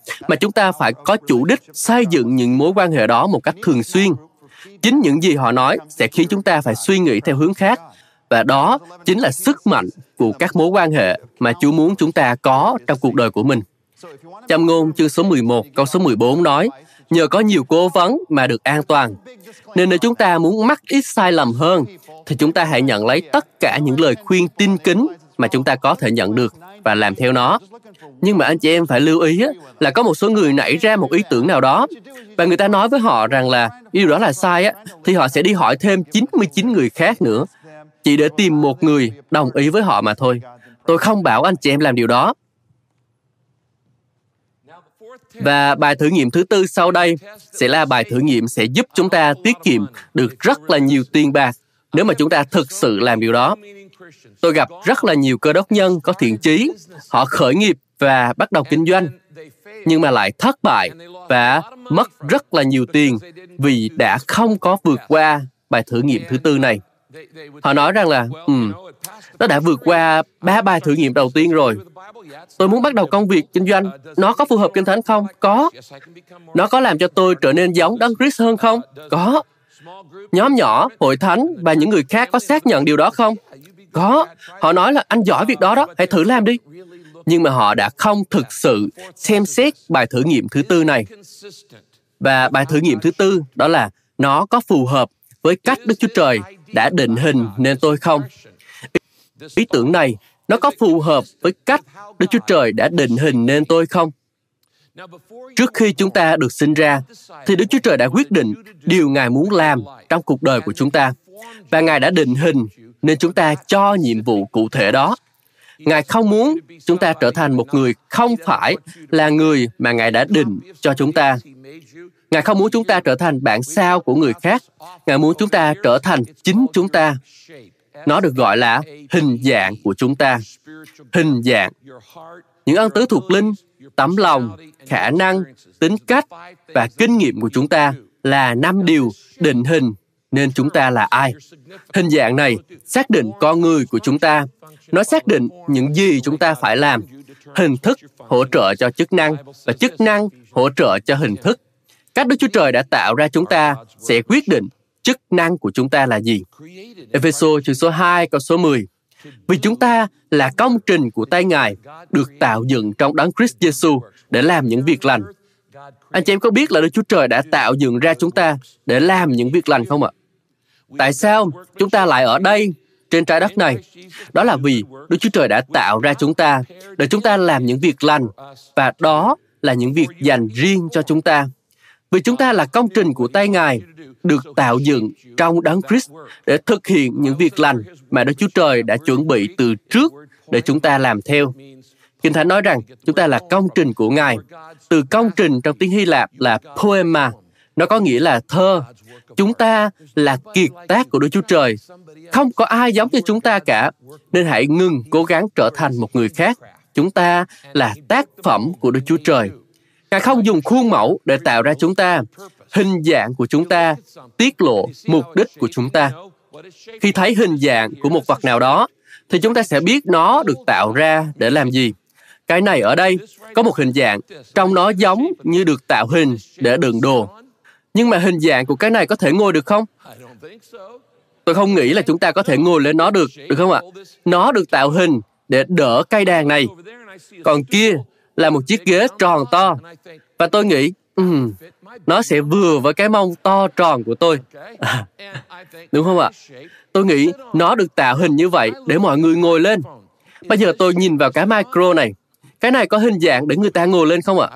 S2: mà chúng ta phải có chủ đích xây dựng những mối quan hệ đó một cách thường xuyên. Chính những gì họ nói sẽ khiến chúng ta phải suy nghĩ theo hướng khác, và đó chính là sức mạnh của các mối quan hệ mà Chúa muốn chúng ta có trong cuộc đời của mình. Châm ngôn chương số mười một, câu số mười bốn nói, nhờ có nhiều cố vấn mà được an toàn. Nên nếu chúng ta muốn mắc ít sai lầm hơn, thì chúng ta hãy nhận lấy tất cả những lời khuyên tin kính mà chúng ta có thể nhận được và làm theo nó. Nhưng mà anh chị em phải lưu ý là có một số người nảy ra một ý tưởng nào đó và người ta nói với họ rằng là điều đó là sai á, thì họ sẽ đi hỏi thêm chín mươi chín người khác nữa, chỉ để tìm một người đồng ý với họ mà thôi. Tôi không bảo anh chị em làm điều đó. Và bài thử nghiệm thứ tư sau đây sẽ là bài thử nghiệm sẽ giúp chúng ta tiết kiệm được rất là nhiều tiền bạc nếu mà chúng ta thực sự làm điều đó. Tôi gặp rất là nhiều cơ đốc nhân có thiện chí, họ khởi nghiệp và bắt đầu kinh doanh, nhưng mà lại thất bại và mất rất là nhiều tiền vì đã không có vượt qua bài thử nghiệm thứ tư này. Họ nói rằng là, ừm, nó đã vượt qua ba bài thử nghiệm đầu tiên rồi. Tôi muốn bắt đầu công việc kinh doanh. Nó có phù hợp Kinh Thánh không? Có. Nó có làm cho tôi trở nên giống Đấng Christ hơn không? Có. Nhóm nhỏ, hội thánh và những người khác có xác nhận điều đó không? Có. Họ nói là anh giỏi việc đó đó, hãy thử làm đi. Nhưng mà họ đã không thực sự xem xét bài thử nghiệm thứ tư này. Và bài thử nghiệm thứ tư đó là nó có phù hợp với cách Đức Chúa Trời đã định hình nên tôi không? Ý tưởng này, nó có phù hợp với cách Đức Chúa Trời đã định hình nên tôi không? Trước khi chúng ta được sinh ra, thì Đức Chúa Trời đã quyết định điều Ngài muốn làm trong cuộc đời của chúng ta. Và Ngài đã định hình nên chúng ta cho nhiệm vụ cụ thể đó. Ngài không muốn chúng ta trở thành một người không phải là người mà Ngài đã định cho chúng ta. Ngài không muốn chúng ta trở thành bản sao của người khác. Ngài muốn chúng ta trở thành chính chúng ta. Nó được gọi là hình dạng của chúng ta. Hình dạng. Những ân tứ thuộc linh, tấm lòng, khả năng, tính cách và kinh nghiệm của chúng ta là năm điều định hình nên chúng ta là ai. Hình dạng này xác định con người của chúng ta. Nó xác định những gì chúng ta phải làm. Hình thức hỗ trợ cho chức năng và chức năng hỗ trợ cho hình thức. Cách Đức Chúa Trời đã tạo ra chúng ta sẽ quyết định chức năng của chúng ta là gì. Ê-phê-sô chương số hai câu số mười. Vì chúng ta là công trình của tay Ngài, được tạo dựng trong Đấng Christ Giêsu để làm những việc lành. Anh chị em có biết là Đức Chúa Trời đã tạo dựng ra chúng ta để làm những việc lành không ạ? Tại sao chúng ta lại ở đây, trên trái đất này? Đó là vì Đức Chúa Trời đã tạo ra chúng ta để chúng ta làm những việc lành, và đó là những việc dành riêng cho chúng ta. Vì chúng ta là công trình của tay Ngài, được tạo dựng trong Đấng Christ để thực hiện những việc lành mà Đức Chúa Trời đã chuẩn bị từ trước để chúng ta làm theo. Kinh Thánh nói rằng chúng ta là công trình của Ngài. Từ công trình trong tiếng Hy Lạp là poema, nó có nghĩa là thơ. Chúng ta là kiệt tác của Đức Chúa Trời. Không có ai giống như chúng ta cả, nên hãy ngừng cố gắng trở thành một người khác. Chúng ta là tác phẩm của Đức Chúa Trời. Ngài không dùng khuôn mẫu để tạo ra chúng ta. Hình dạng của chúng ta tiết lộ mục đích của chúng ta. Khi thấy hình dạng của một vật nào đó, thì chúng ta sẽ biết nó được tạo ra để làm gì. Cái này ở đây có một hình dạng, trông nó giống như được tạo hình để đựng đồ. Nhưng mà hình dạng của cái này có thể ngồi được không? Tôi không nghĩ là chúng ta có thể ngồi lên nó được, được không ạ? Nó được tạo hình để đỡ cây đàn này. Còn kia là một chiếc ghế tròn to. Và tôi nghĩ, um, nó sẽ vừa với cái mông to tròn của tôi. À, đúng không ạ? Tôi nghĩ nó được tạo hình như vậy để mọi người ngồi lên. Bây giờ tôi nhìn vào cái micro này. Cái này có hình dạng để người ta ngồi lên không ạ?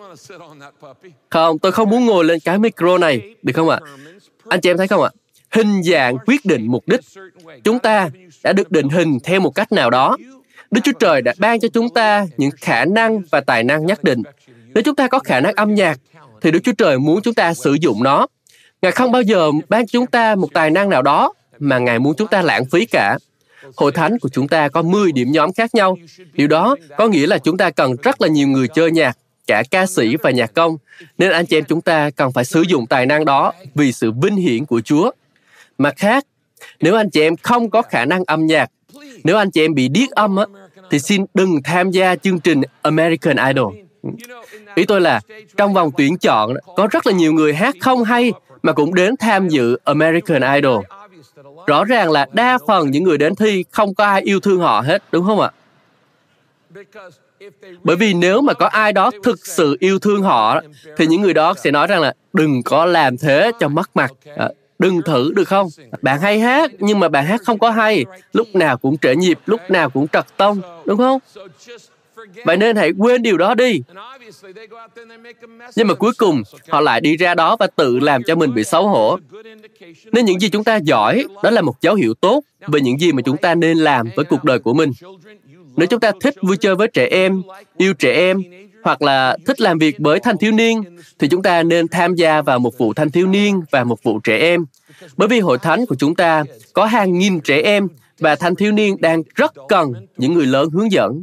S2: Không, tôi không muốn ngồi lên cái micro này, được không ạ? Anh chị em thấy không ạ? Hình dạng quyết định mục đích. Chúng ta đã được định hình theo một cách nào đó. Đức Chúa Trời đã ban cho chúng ta những khả năng và tài năng nhất định. Nếu chúng ta có khả năng âm nhạc, thì Đức Chúa Trời muốn chúng ta sử dụng nó. Ngài không bao giờ ban cho chúng ta một tài năng nào đó mà Ngài muốn chúng ta lãng phí cả. Hội thánh của chúng ta có mười điểm nhóm khác nhau. Điều đó có nghĩa là chúng ta cần rất là nhiều người chơi nhạc, cả ca sĩ và nhạc công. Nên anh chị em chúng ta cần phải sử dụng tài năng đó vì sự vinh hiển của Chúa. Mặt khác, nếu anh chị em không có khả năng âm nhạc, nếu anh chị em bị điếc âm, á, thì xin đừng tham gia chương trình American Idol. Ý tôi là, trong vòng tuyển chọn, có rất là nhiều người hát không hay mà cũng đến tham dự American Idol. Rõ ràng là đa phần những người đến thi không có ai yêu thương họ hết, đúng không ạ? Bởi vì nếu mà có ai đó thực sự yêu thương họ, thì những người đó sẽ nói rằng là đừng có làm thế cho mất mặt. À, đừng thử được không? Bạn hay hát, nhưng mà bạn hát không có hay. Lúc nào cũng trễ nhịp, lúc nào cũng trật tông, đúng không? Vậy nên hãy quên điều đó đi. Nhưng mà cuối cùng, họ lại đi ra đó và tự làm cho mình bị xấu hổ. Nên những gì chúng ta giỏi, đó là một dấu hiệu tốt về những gì mà chúng ta nên làm với cuộc đời của mình. Nếu chúng ta thích vui chơi với trẻ em, yêu trẻ em, hoặc là thích làm việc với thanh thiếu niên, thì chúng ta nên tham gia vào một vụ thanh thiếu niên và một vụ trẻ em. Bởi vì hội thánh của chúng ta có hàng nghìn trẻ em và thanh thiếu niên đang rất cần những người lớn hướng dẫn.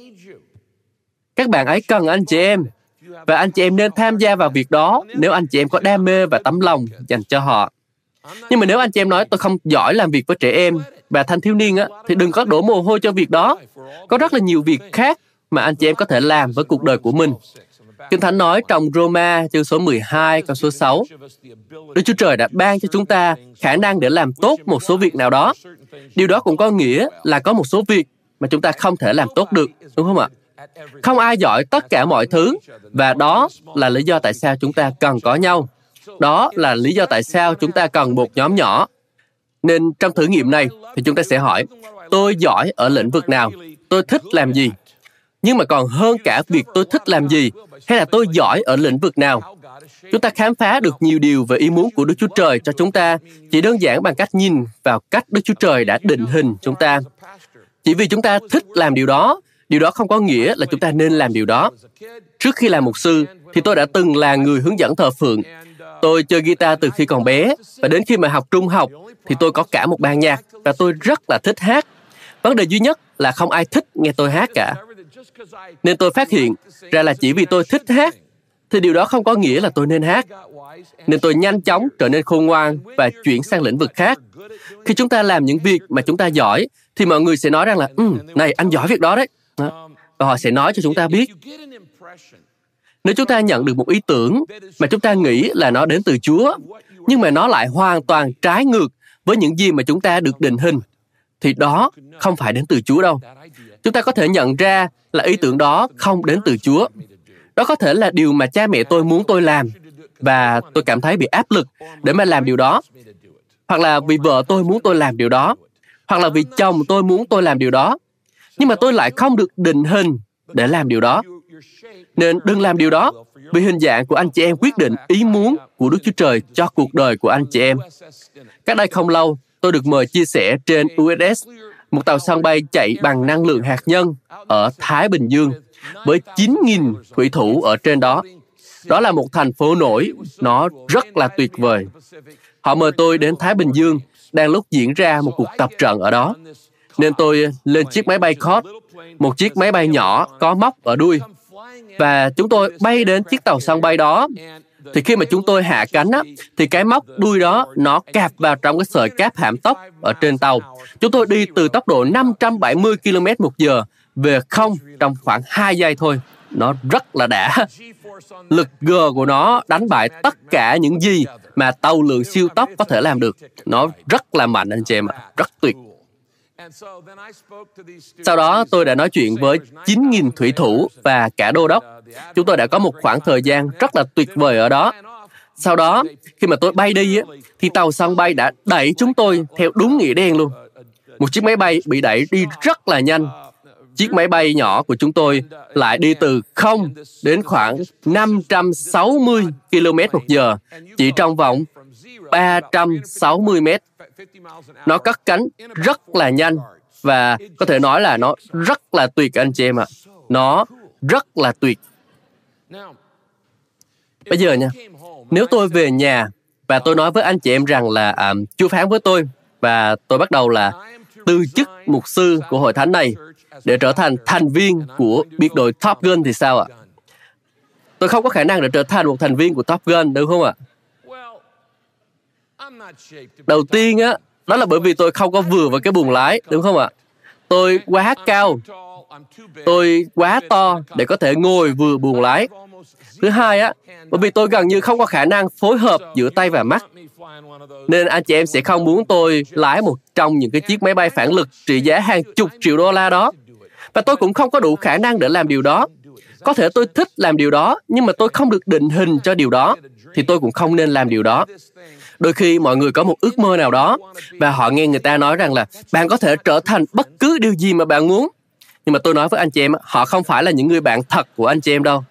S2: Các bạn ấy cần anh chị em, và anh chị em nên tham gia vào việc đó nếu anh chị em có đam mê và tấm lòng dành cho họ. Nhưng mà nếu anh chị em nói tôi không giỏi làm việc với trẻ em và thanh thiếu niên á, thì đừng có đổ mồ hôi cho việc đó. Có rất là nhiều việc khác mà anh chị em có thể làm với cuộc đời của mình. Kinh Thánh nói trong Roma chương số mười hai, câu số sáu, Đức Chúa Trời đã ban cho chúng ta khả năng để làm tốt một số việc nào đó. Điều đó cũng có nghĩa là có một số việc mà chúng ta không thể làm tốt được, đúng không ạ? Không ai giỏi tất cả mọi thứ, và đó là lý do tại sao chúng ta cần có nhau. Đó là lý do tại sao chúng ta cần một nhóm nhỏ. Nên trong thử nghiệm này, thì chúng ta sẽ hỏi, tôi giỏi ở lĩnh vực nào? Tôi thích làm gì? Nhưng mà còn hơn cả việc tôi thích làm gì, hay là tôi giỏi ở lĩnh vực nào? Chúng ta khám phá được nhiều điều về ý muốn của Đức Chúa Trời cho chúng ta, chỉ đơn giản bằng cách nhìn vào cách Đức Chúa Trời đã định hình chúng ta. Chỉ vì chúng ta thích làm điều đó, điều đó không có nghĩa là chúng ta nên làm điều đó. Trước khi làm mục sư, thì tôi đã từng là người hướng dẫn thờ phượng. Tôi chơi guitar từ khi còn bé, và đến khi mà học trung học, thì tôi có cả một ban nhạc, và tôi rất là thích hát. Vấn đề duy nhất là không ai thích nghe tôi hát cả. Nên tôi phát hiện ra là chỉ vì tôi thích hát, thì điều đó không có nghĩa là tôi nên hát. Nên tôi nhanh chóng trở nên khôn ngoan và chuyển sang lĩnh vực khác. Khi chúng ta làm những việc mà chúng ta giỏi, thì mọi người sẽ nói rằng là, ừ, này, anh giỏi việc đó đấy. Và họ sẽ nói cho chúng ta biết. Nếu chúng ta nhận được một ý tưởng mà chúng ta nghĩ là nó đến từ Chúa, nhưng mà nó lại hoàn toàn trái ngược với những gì mà chúng ta được định hình, thì đó không phải đến từ Chúa đâu. Chúng ta có thể nhận ra là ý tưởng đó không đến từ Chúa. Đó có thể là điều mà cha mẹ tôi muốn tôi làm, và tôi cảm thấy bị áp lực để mà làm điều đó. Hoặc là vì vợ tôi muốn tôi làm điều đó. Hoặc là vì chồng tôi muốn tôi làm điều đó. Nhưng mà tôi lại không được định hình để làm điều đó. Nên đừng làm điều đó, vì hình dạng của anh chị em quyết định ý muốn của Đức Chúa Trời cho cuộc đời của anh chị em. Cách đây không lâu, tôi được mời chia sẻ trên u ét ét, một tàu sân bay chạy bằng năng lượng hạt nhân ở Thái Bình Dương, với chín nghìn thủy thủ ở trên đó. Đó là một thành phố nổi, nó rất là tuyệt vời. Họ mời tôi đến Thái Bình Dương, đang lúc diễn ra một cuộc tập trận ở đó. Nên tôi lên chiếc máy bay Cod, một chiếc máy bay nhỏ có móc ở đuôi. Và chúng tôi bay đến chiếc tàu sân bay đó. Thì khi mà chúng tôi hạ cánh á, thì cái móc đuôi đó nó cạp vào trong cái sợi cáp hãm tốc ở trên tàu. Chúng tôi đi từ tốc độ năm trăm bảy mươi ki lô mét một giờ về không trong khoảng hai giây thôi. Nó rất là đã. Lực G của nó đánh bại tất cả những gì mà tàu lượn siêu tốc có thể làm được. Nó rất là mạnh, anh chị em ạ. Rất tuyệt. Sau đó, tôi đã nói chuyện với chín nghìn thủy thủ và cả đô đốc. Chúng tôi đã có một khoảng thời gian rất là tuyệt vời ở đó. Sau đó, khi mà tôi bay đi, thì tàu sân bay đã đẩy chúng tôi theo đúng nghĩa đen luôn. Một chiếc máy bay bị đẩy đi rất là nhanh. Chiếc máy bay nhỏ của chúng tôi lại đi từ không đến khoảng năm trăm sáu mươi ki lô mét một giờ, chỉ trong vòng ba trăm sáu mươi mét. Nó cất cánh rất là nhanh, và có thể nói là nó rất là tuyệt, anh chị em ạ. Nó rất là tuyệt. Bây giờ nha, nếu tôi về nhà và tôi nói với anh chị em rằng là à, Chúa phán với tôi, và tôi bắt đầu là từ chức mục sư của hội thánh này để trở thành thành viên của biệt đội Top Gun thì sao ạ? Tôi không có khả năng để trở thành một thành viên của Top Gun, đúng không ạ? Đầu tiên á, đó là bởi vì tôi không có vừa vào cái buồng lái, đúng không ạ? Tôi quá cao, Tôi quá to để có thể ngồi vừa buồng lái. Thứ hai á, bởi vì tôi gần như không có khả năng phối hợp giữa tay và mắt. Nên anh chị em sẽ không muốn tôi lái một trong những cái chiếc máy bay phản lực trị giá hàng chục triệu đô la đó. Và tôi cũng không có đủ khả năng để làm điều đó. Có thể tôi thích làm điều đó, nhưng mà tôi không được định hình cho điều đó, thì tôi cũng không nên làm điều đó. Đôi khi mọi người có một ước mơ nào đó, và họ nghe người ta nói rằng là bạn có thể trở thành bất cứ điều gì mà bạn muốn. Nhưng mà tôi nói với anh chị em, họ không phải là những người bạn thật của anh chị em đâu.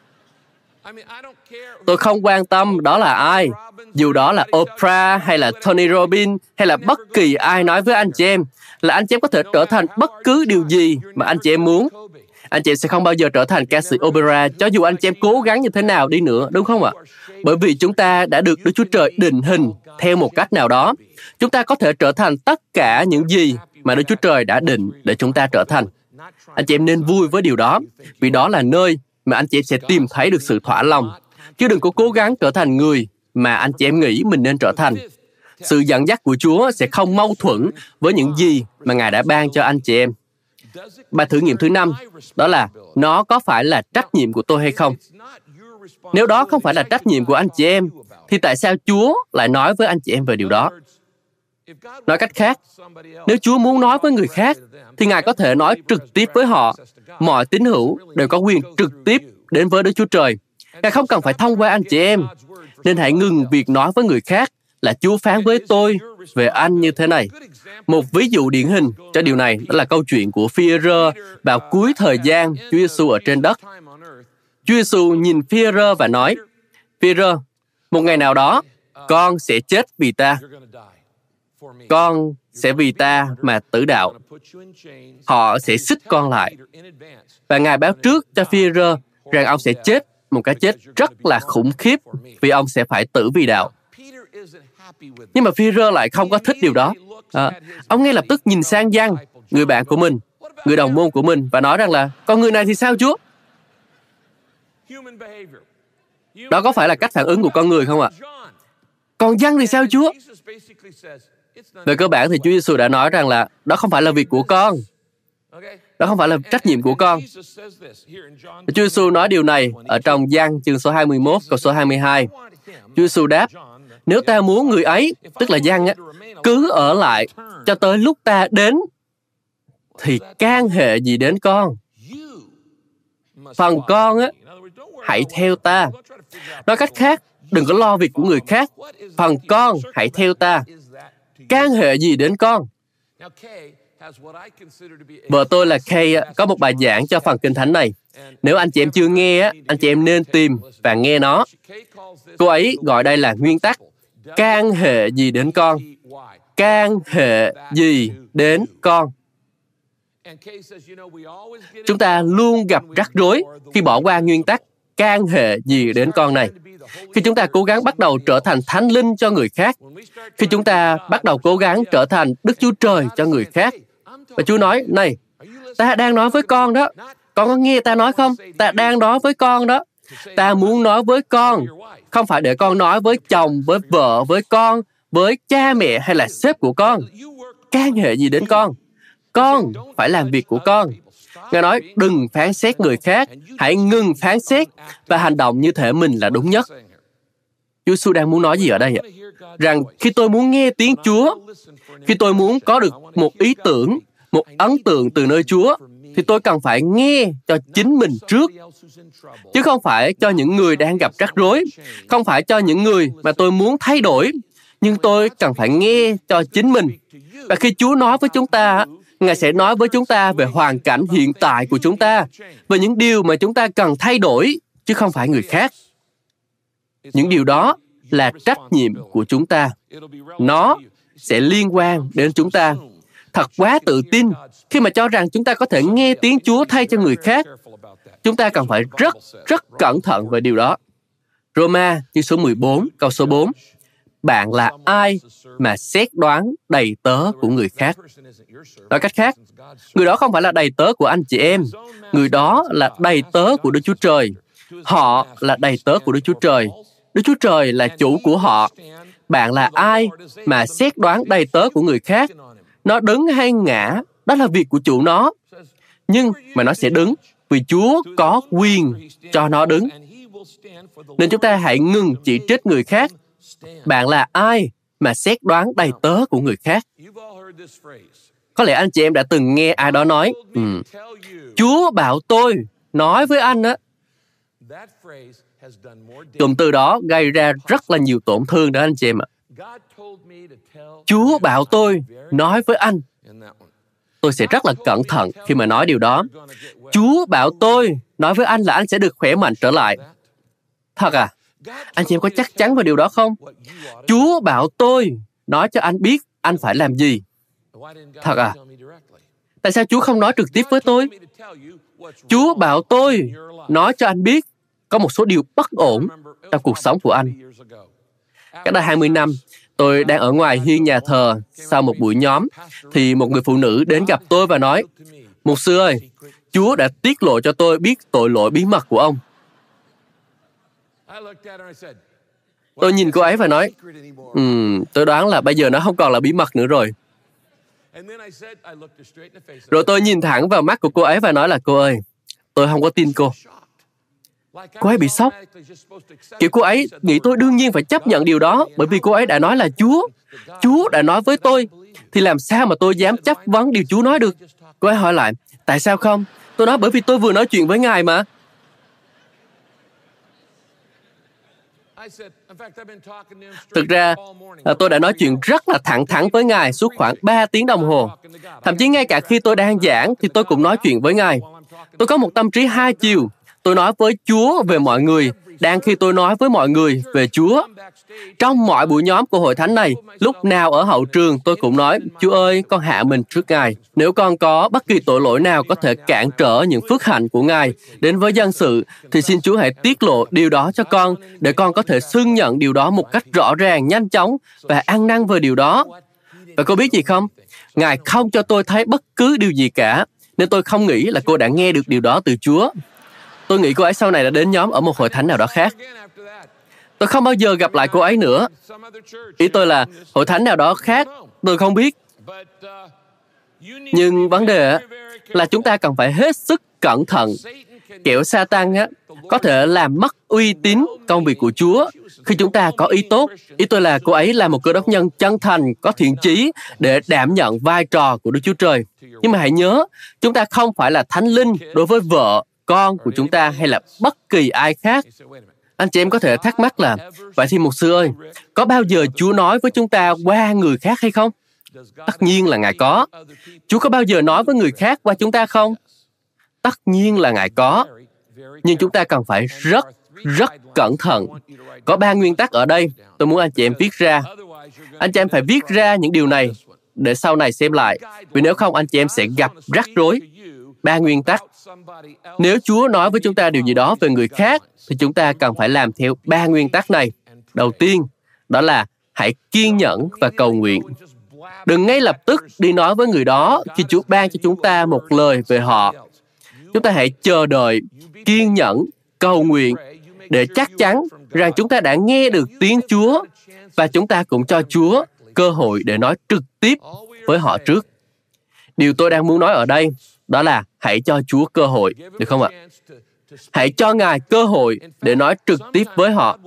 S2: Tôi không quan tâm đó là ai, dù đó là Oprah hay là Tony Robbins hay là bất kỳ ai nói với anh chị em là anh chị em có thể trở thành bất cứ điều gì mà anh chị em muốn. Anh chị em sẽ không bao giờ trở thành ca sĩ opera cho dù anh chị em cố gắng như thế nào đi nữa, đúng không ạ? Bởi vì chúng ta đã được Đức Chúa Trời định hình theo một cách nào đó. Chúng ta có thể trở thành tất cả những gì mà Đức Chúa Trời đã định để chúng ta trở thành. Anh chị em nên vui với điều đó, vì đó là nơi mà anh chị em sẽ tìm thấy được sự thỏa lòng. Chứ đừng có cố gắng trở thành người mà anh chị em nghĩ mình nên trở thành. Sự dẫn dắt của Chúa sẽ không mâu thuẫn với những gì mà Ngài đã ban cho anh chị em. Bài thử nghiệm thứ năm, đó là nó có phải là trách nhiệm của tôi hay không? Nếu đó không phải là trách nhiệm của anh chị em, thì tại sao Chúa lại nói với anh chị em về điều đó? Nói cách khác, nếu Chúa muốn nói với người khác, thì Ngài có thể nói trực tiếp với họ. Mọi tín hữu đều có quyền trực tiếp đến với Đức Chúa Trời. Ngài không cần phải thông qua anh chị em. Nên hãy ngừng việc nói với người khác là Chúa phán với tôi về anh như thế này. Một ví dụ điển hình cho điều này đó là câu chuyện của Phi-e-rơ vào cuối thời gian Chúa Giêsu ở trên đất. Chúa Giêsu nhìn Phi-e-rơ và nói, Phi-e-rơ, một ngày nào đó, con sẽ chết vì ta. Con sẽ vì ta mà tử đạo. Họ sẽ xích con lại. Và Ngài báo trước cho Phi-e-rơ rằng ông sẽ chết một cái chết rất là khủng khiếp vì ông sẽ phải tử vì đạo. Nhưng mà Phi-e-rơ lại không có thích điều đó. À, ông ngay lập tức nhìn sang Giăng, người bạn của mình, người đồng môn của mình, và nói rằng là, còn người này thì sao Chúa? Đó có phải là cách phản ứng của con người không ạ? Còn Giăng thì sao Chúa? Về cơ bản thì Chúa Giêsu đã nói rằng là đó không phải là việc của con. Đó không phải là trách nhiệm của con. Chúa Giêsu nói điều này ở trong Giăng chương số hai mươi mốt, câu số hai mươi hai. Chúa Giêsu đáp, nếu ta muốn người ấy, tức là Giăng á, cứ ở lại cho tới lúc ta đến, thì can hệ gì đến con? Phần con á, hãy theo ta. Nói cách khác, đừng có lo việc của người khác. Phần con, hãy theo ta. Can hệ gì đến con? Vợ tôi là Kay có một bài giảng cho phần Kinh Thánh này. Nếu anh chị em chưa nghe, anh chị em nên tìm và nghe nó. Cô ấy gọi đây là nguyên tắc. Can hệ gì đến con? Can hệ gì đến con? Chúng ta luôn gặp rắc rối khi bỏ qua nguyên tắc can hệ gì đến con này. Khi chúng ta cố gắng bắt đầu trở thành thánh linh cho người khác, khi chúng ta bắt đầu cố gắng trở thành Đức Chúa Trời cho người khác, và Chúa nói, này, ta đang nói với con đó. Con có nghe ta nói không? Ta đang nói với con đó. Ta muốn nói với con. Không phải để con nói với chồng, với vợ, với con, với cha mẹ hay là sếp của con. Can hệ gì đến con? Con phải làm việc của con. Ngài nói, đừng phán xét người khác. Hãy ngừng phán xét và hành động như thể mình là đúng nhất. Chúa Giêsu đang muốn nói gì ở đây ạ? Rằng khi tôi muốn nghe tiếng Chúa, khi tôi muốn có được một ý tưởng, một ấn tượng từ nơi Chúa, thì tôi cần phải nghe cho chính mình trước, chứ không phải cho những người đang gặp rắc rối, không phải cho những người mà tôi muốn thay đổi, nhưng tôi cần phải nghe cho chính mình. Và khi Chúa nói với chúng ta, Ngài sẽ nói với chúng ta về hoàn cảnh hiện tại của chúng ta, về những điều mà chúng ta cần thay đổi, chứ không phải người khác. Những điều đó là trách nhiệm của chúng ta. Nó sẽ liên quan đến chúng ta. Thật quá tự tin khi mà cho rằng chúng ta có thể nghe tiếng Chúa thay cho người khác. Chúng ta cần phải rất, rất cẩn thận về điều đó. Roma, chương số mười bốn, câu số bốn. Bạn là ai mà xét đoán đầy tớ của người khác? Nói cách khác, người đó không phải là đầy tớ của anh chị em. Người đó là đầy tớ của Đức Chúa Trời. Họ là đầy tớ của Đức Chúa Trời. Đức Chúa Trời là chủ của họ. Bạn là ai mà xét đoán đầy tớ của người khác? Nó đứng hay ngã, đó là việc của chủ nó. Nhưng mà nó sẽ đứng, vì Chúa có quyền cho nó đứng. Nên chúng ta hãy ngừng chỉ trích người khác. Bạn là ai mà xét đoán đầy tớ của người khác? Có lẽ anh chị em đã từng nghe ai đó nói, ừ, Chúa bảo tôi nói với anh á. Cụm từ đó gây ra rất là nhiều tổn thương đó anh chị em ạ. Chúa bảo tôi nói với anh. Tôi sẽ rất là cẩn thận khi mà nói điều đó. Chúa bảo tôi nói với anh là anh sẽ được khỏe mạnh trở lại. Thật à? Anh chị em có chắc chắn về điều đó không? Chúa bảo tôi nói cho anh biết anh phải làm gì. Thật à? Tại sao Chúa không nói trực tiếp với tôi? Chúa bảo tôi nói cho anh biết có một số điều bất ổn trong cuộc sống của anh. Cách đây hai mươi năm, tôi đang ở ngoài hiên nhà thờ sau một buổi nhóm, thì một người phụ nữ đến gặp tôi và nói, Mục sư ơi, Chúa đã tiết lộ cho tôi biết tội lỗi bí mật của ông. Tôi nhìn cô ấy và nói, um, tôi đoán là bây giờ nó không còn là bí mật nữa rồi. Rồi tôi nhìn thẳng vào mắt của cô ấy và nói là, cô ơi, tôi không có tin cô. Cô ấy bị sốc. Kiểu cô ấy nghĩ tôi đương nhiên phải chấp nhận điều đó, bởi vì cô ấy đã nói là Chúa. Chúa đã nói với tôi, thì làm sao mà tôi dám chấp vấn điều Chúa nói được? Cô ấy hỏi lại, tại sao không? Tôi nói bởi vì tôi vừa nói chuyện với Ngài mà. Thực ra, tôi đã nói chuyện rất là thẳng thắn với Ngài suốt khoảng ba tiếng đồng hồ. Thậm chí ngay cả khi tôi đang giảng thì tôi cũng nói chuyện với Ngài. Tôi có một tâm trí hai chiều. Tôi nói với Chúa về mọi người, đang khi tôi nói với mọi người về Chúa. Trong mọi buổi nhóm của hội thánh này, lúc nào ở hậu trường tôi cũng nói, Chúa ơi, con hạ mình trước Ngài. Nếu con có bất kỳ tội lỗi nào có thể cản trở những phước hạnh của Ngài đến với dân sự, thì xin Chúa hãy tiết lộ điều đó cho con, để con có thể xưng nhận điều đó một cách rõ ràng, nhanh chóng và ăn năn về điều đó. Và cô biết gì không? Ngài không cho tôi thấy bất cứ điều gì cả, nên tôi không nghĩ là cô đã nghe được điều đó từ Chúa. Tôi nghĩ cô ấy sau này đã đến nhóm ở một hội thánh nào đó khác. Tôi không bao giờ gặp lại cô ấy nữa. Ý tôi là hội thánh nào đó khác, tôi không biết. Nhưng vấn đề là chúng ta cần phải hết sức cẩn thận. Kẻo Sa-tan á, có thể làm mất uy tín công việc của Chúa khi chúng ta có ý tốt. Ý tôi là cô ấy là một cơ đốc nhân chân thành, có thiện chí để đảm nhận vai trò của Đức Chúa Trời. Nhưng mà hãy nhớ, chúng ta không phải là thánh linh đối với vợ, con của chúng ta hay là bất kỳ ai khác. Anh chị em có thể thắc mắc là, vậy thì mục sư ơi, có bao giờ Chúa nói với chúng ta qua người khác hay không? Tất nhiên là Ngài có. Chúa có bao giờ nói với người khác qua chúng ta không? Tất nhiên là Ngài có. Nhưng chúng ta cần phải rất, rất cẩn thận. Có ba nguyên tắc ở đây, tôi muốn anh chị em viết ra. Anh chị em phải viết ra những điều này để sau này xem lại. Vì nếu không, anh chị em sẽ gặp rắc rối. Ba nguyên tắc. Nếu Chúa nói với chúng ta điều gì đó về người khác, thì chúng ta cần phải làm theo ba nguyên tắc này. Đầu tiên, đó là hãy kiên nhẫn và cầu nguyện. Đừng ngay lập tức đi nói với người đó khi Chúa ban cho chúng ta một lời về họ. Chúng ta hãy chờ đợi, kiên nhẫn, cầu nguyện để chắc chắn rằng chúng ta đã nghe được tiếng Chúa và chúng ta cũng cho Chúa cơ hội để nói trực tiếp với họ trước. Điều tôi đang muốn nói ở đây đó là hãy cho Chúa cơ hội, được không ạ? Hãy cho Ngài cơ hội để nói trực tiếp với họ.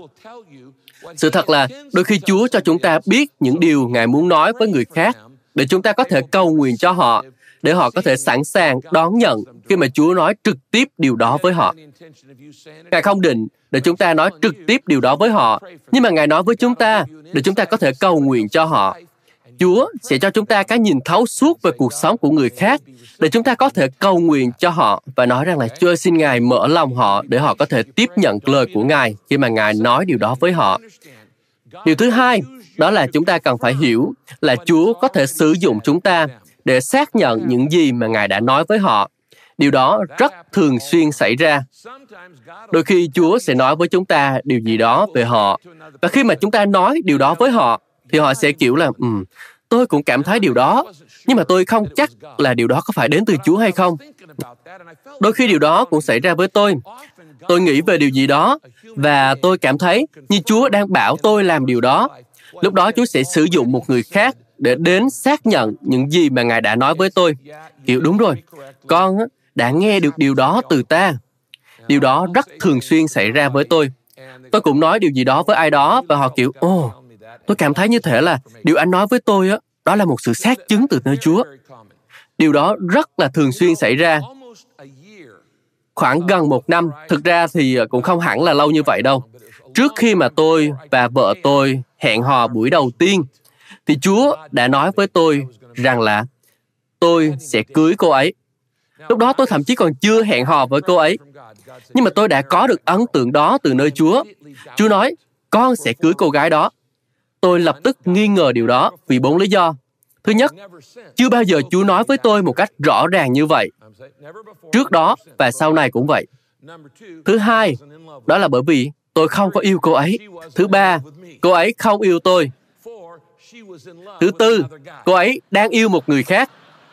S2: Sự thật là đôi khi Chúa cho chúng ta biết những điều Ngài muốn nói với người khác để chúng ta có thể cầu nguyện cho họ, để họ có thể sẵn sàng đón nhận khi mà Chúa nói trực tiếp điều đó với họ. Ngài không định để chúng ta nói trực tiếp điều đó với họ, nhưng mà Ngài nói với chúng ta để chúng ta có thể cầu nguyện cho họ. Chúa sẽ cho chúng ta cái nhìn thấu suốt về cuộc sống của người khác để chúng ta có thể cầu nguyện cho họ và nói rằng là Chúa xin Ngài mở lòng họ để họ có thể tiếp nhận lời của Ngài khi mà Ngài nói điều đó với họ. Điều thứ hai, đó là chúng ta cần phải hiểu là Chúa có thể sử dụng chúng ta để xác nhận những gì mà Ngài đã nói với họ. Điều đó rất thường xuyên xảy ra. Đôi khi Chúa sẽ nói với chúng ta điều gì đó về họ, và khi mà chúng ta nói điều đó với họ, thì họ sẽ kiểu là, um, tôi cũng cảm thấy điều đó, nhưng mà tôi không chắc là điều đó có phải đến từ Chúa hay không. Đôi khi điều đó cũng xảy ra với tôi. Tôi nghĩ về điều gì đó, và tôi cảm thấy như Chúa đang bảo tôi làm điều đó. Lúc đó Chúa sẽ sử dụng một người khác để đến xác nhận những gì mà Ngài đã nói với tôi. Kiểu đúng rồi, con đã nghe được điều đó từ ta. Điều đó rất thường xuyên xảy ra với tôi. Tôi cũng nói điều gì đó với ai đó và họ kiểu, ồ, tôi cảm thấy như thể là điều anh nói với tôi á, đó là một sự xác chứng từ nơi Chúa. Điều đó rất là thường xuyên xảy ra. Khoảng gần một năm, thực ra thì cũng không hẳn là lâu như vậy đâu. Trước khi mà tôi và vợ tôi hẹn hò buổi đầu tiên, thì Chúa đã nói với tôi rằng là tôi sẽ cưới cô ấy. Lúc đó tôi thậm chí còn chưa hẹn hò với cô ấy. Nhưng mà tôi đã có được ấn tượng đó từ nơi Chúa. Chúa nói, con sẽ cưới cô gái đó. Tôi lập tức nghi ngờ điều đó vì bốn lý do. Thứ nhất, chưa bao giờ Chúa nói với tôi một cách rõ ràng như vậy. Trước đó và sau này cũng vậy. Thứ hai, đó là bởi vì tôi không có yêu cô ấy. Thứ ba, cô ấy không yêu tôi. Thứ tư, cô ấy đang yêu một người khác.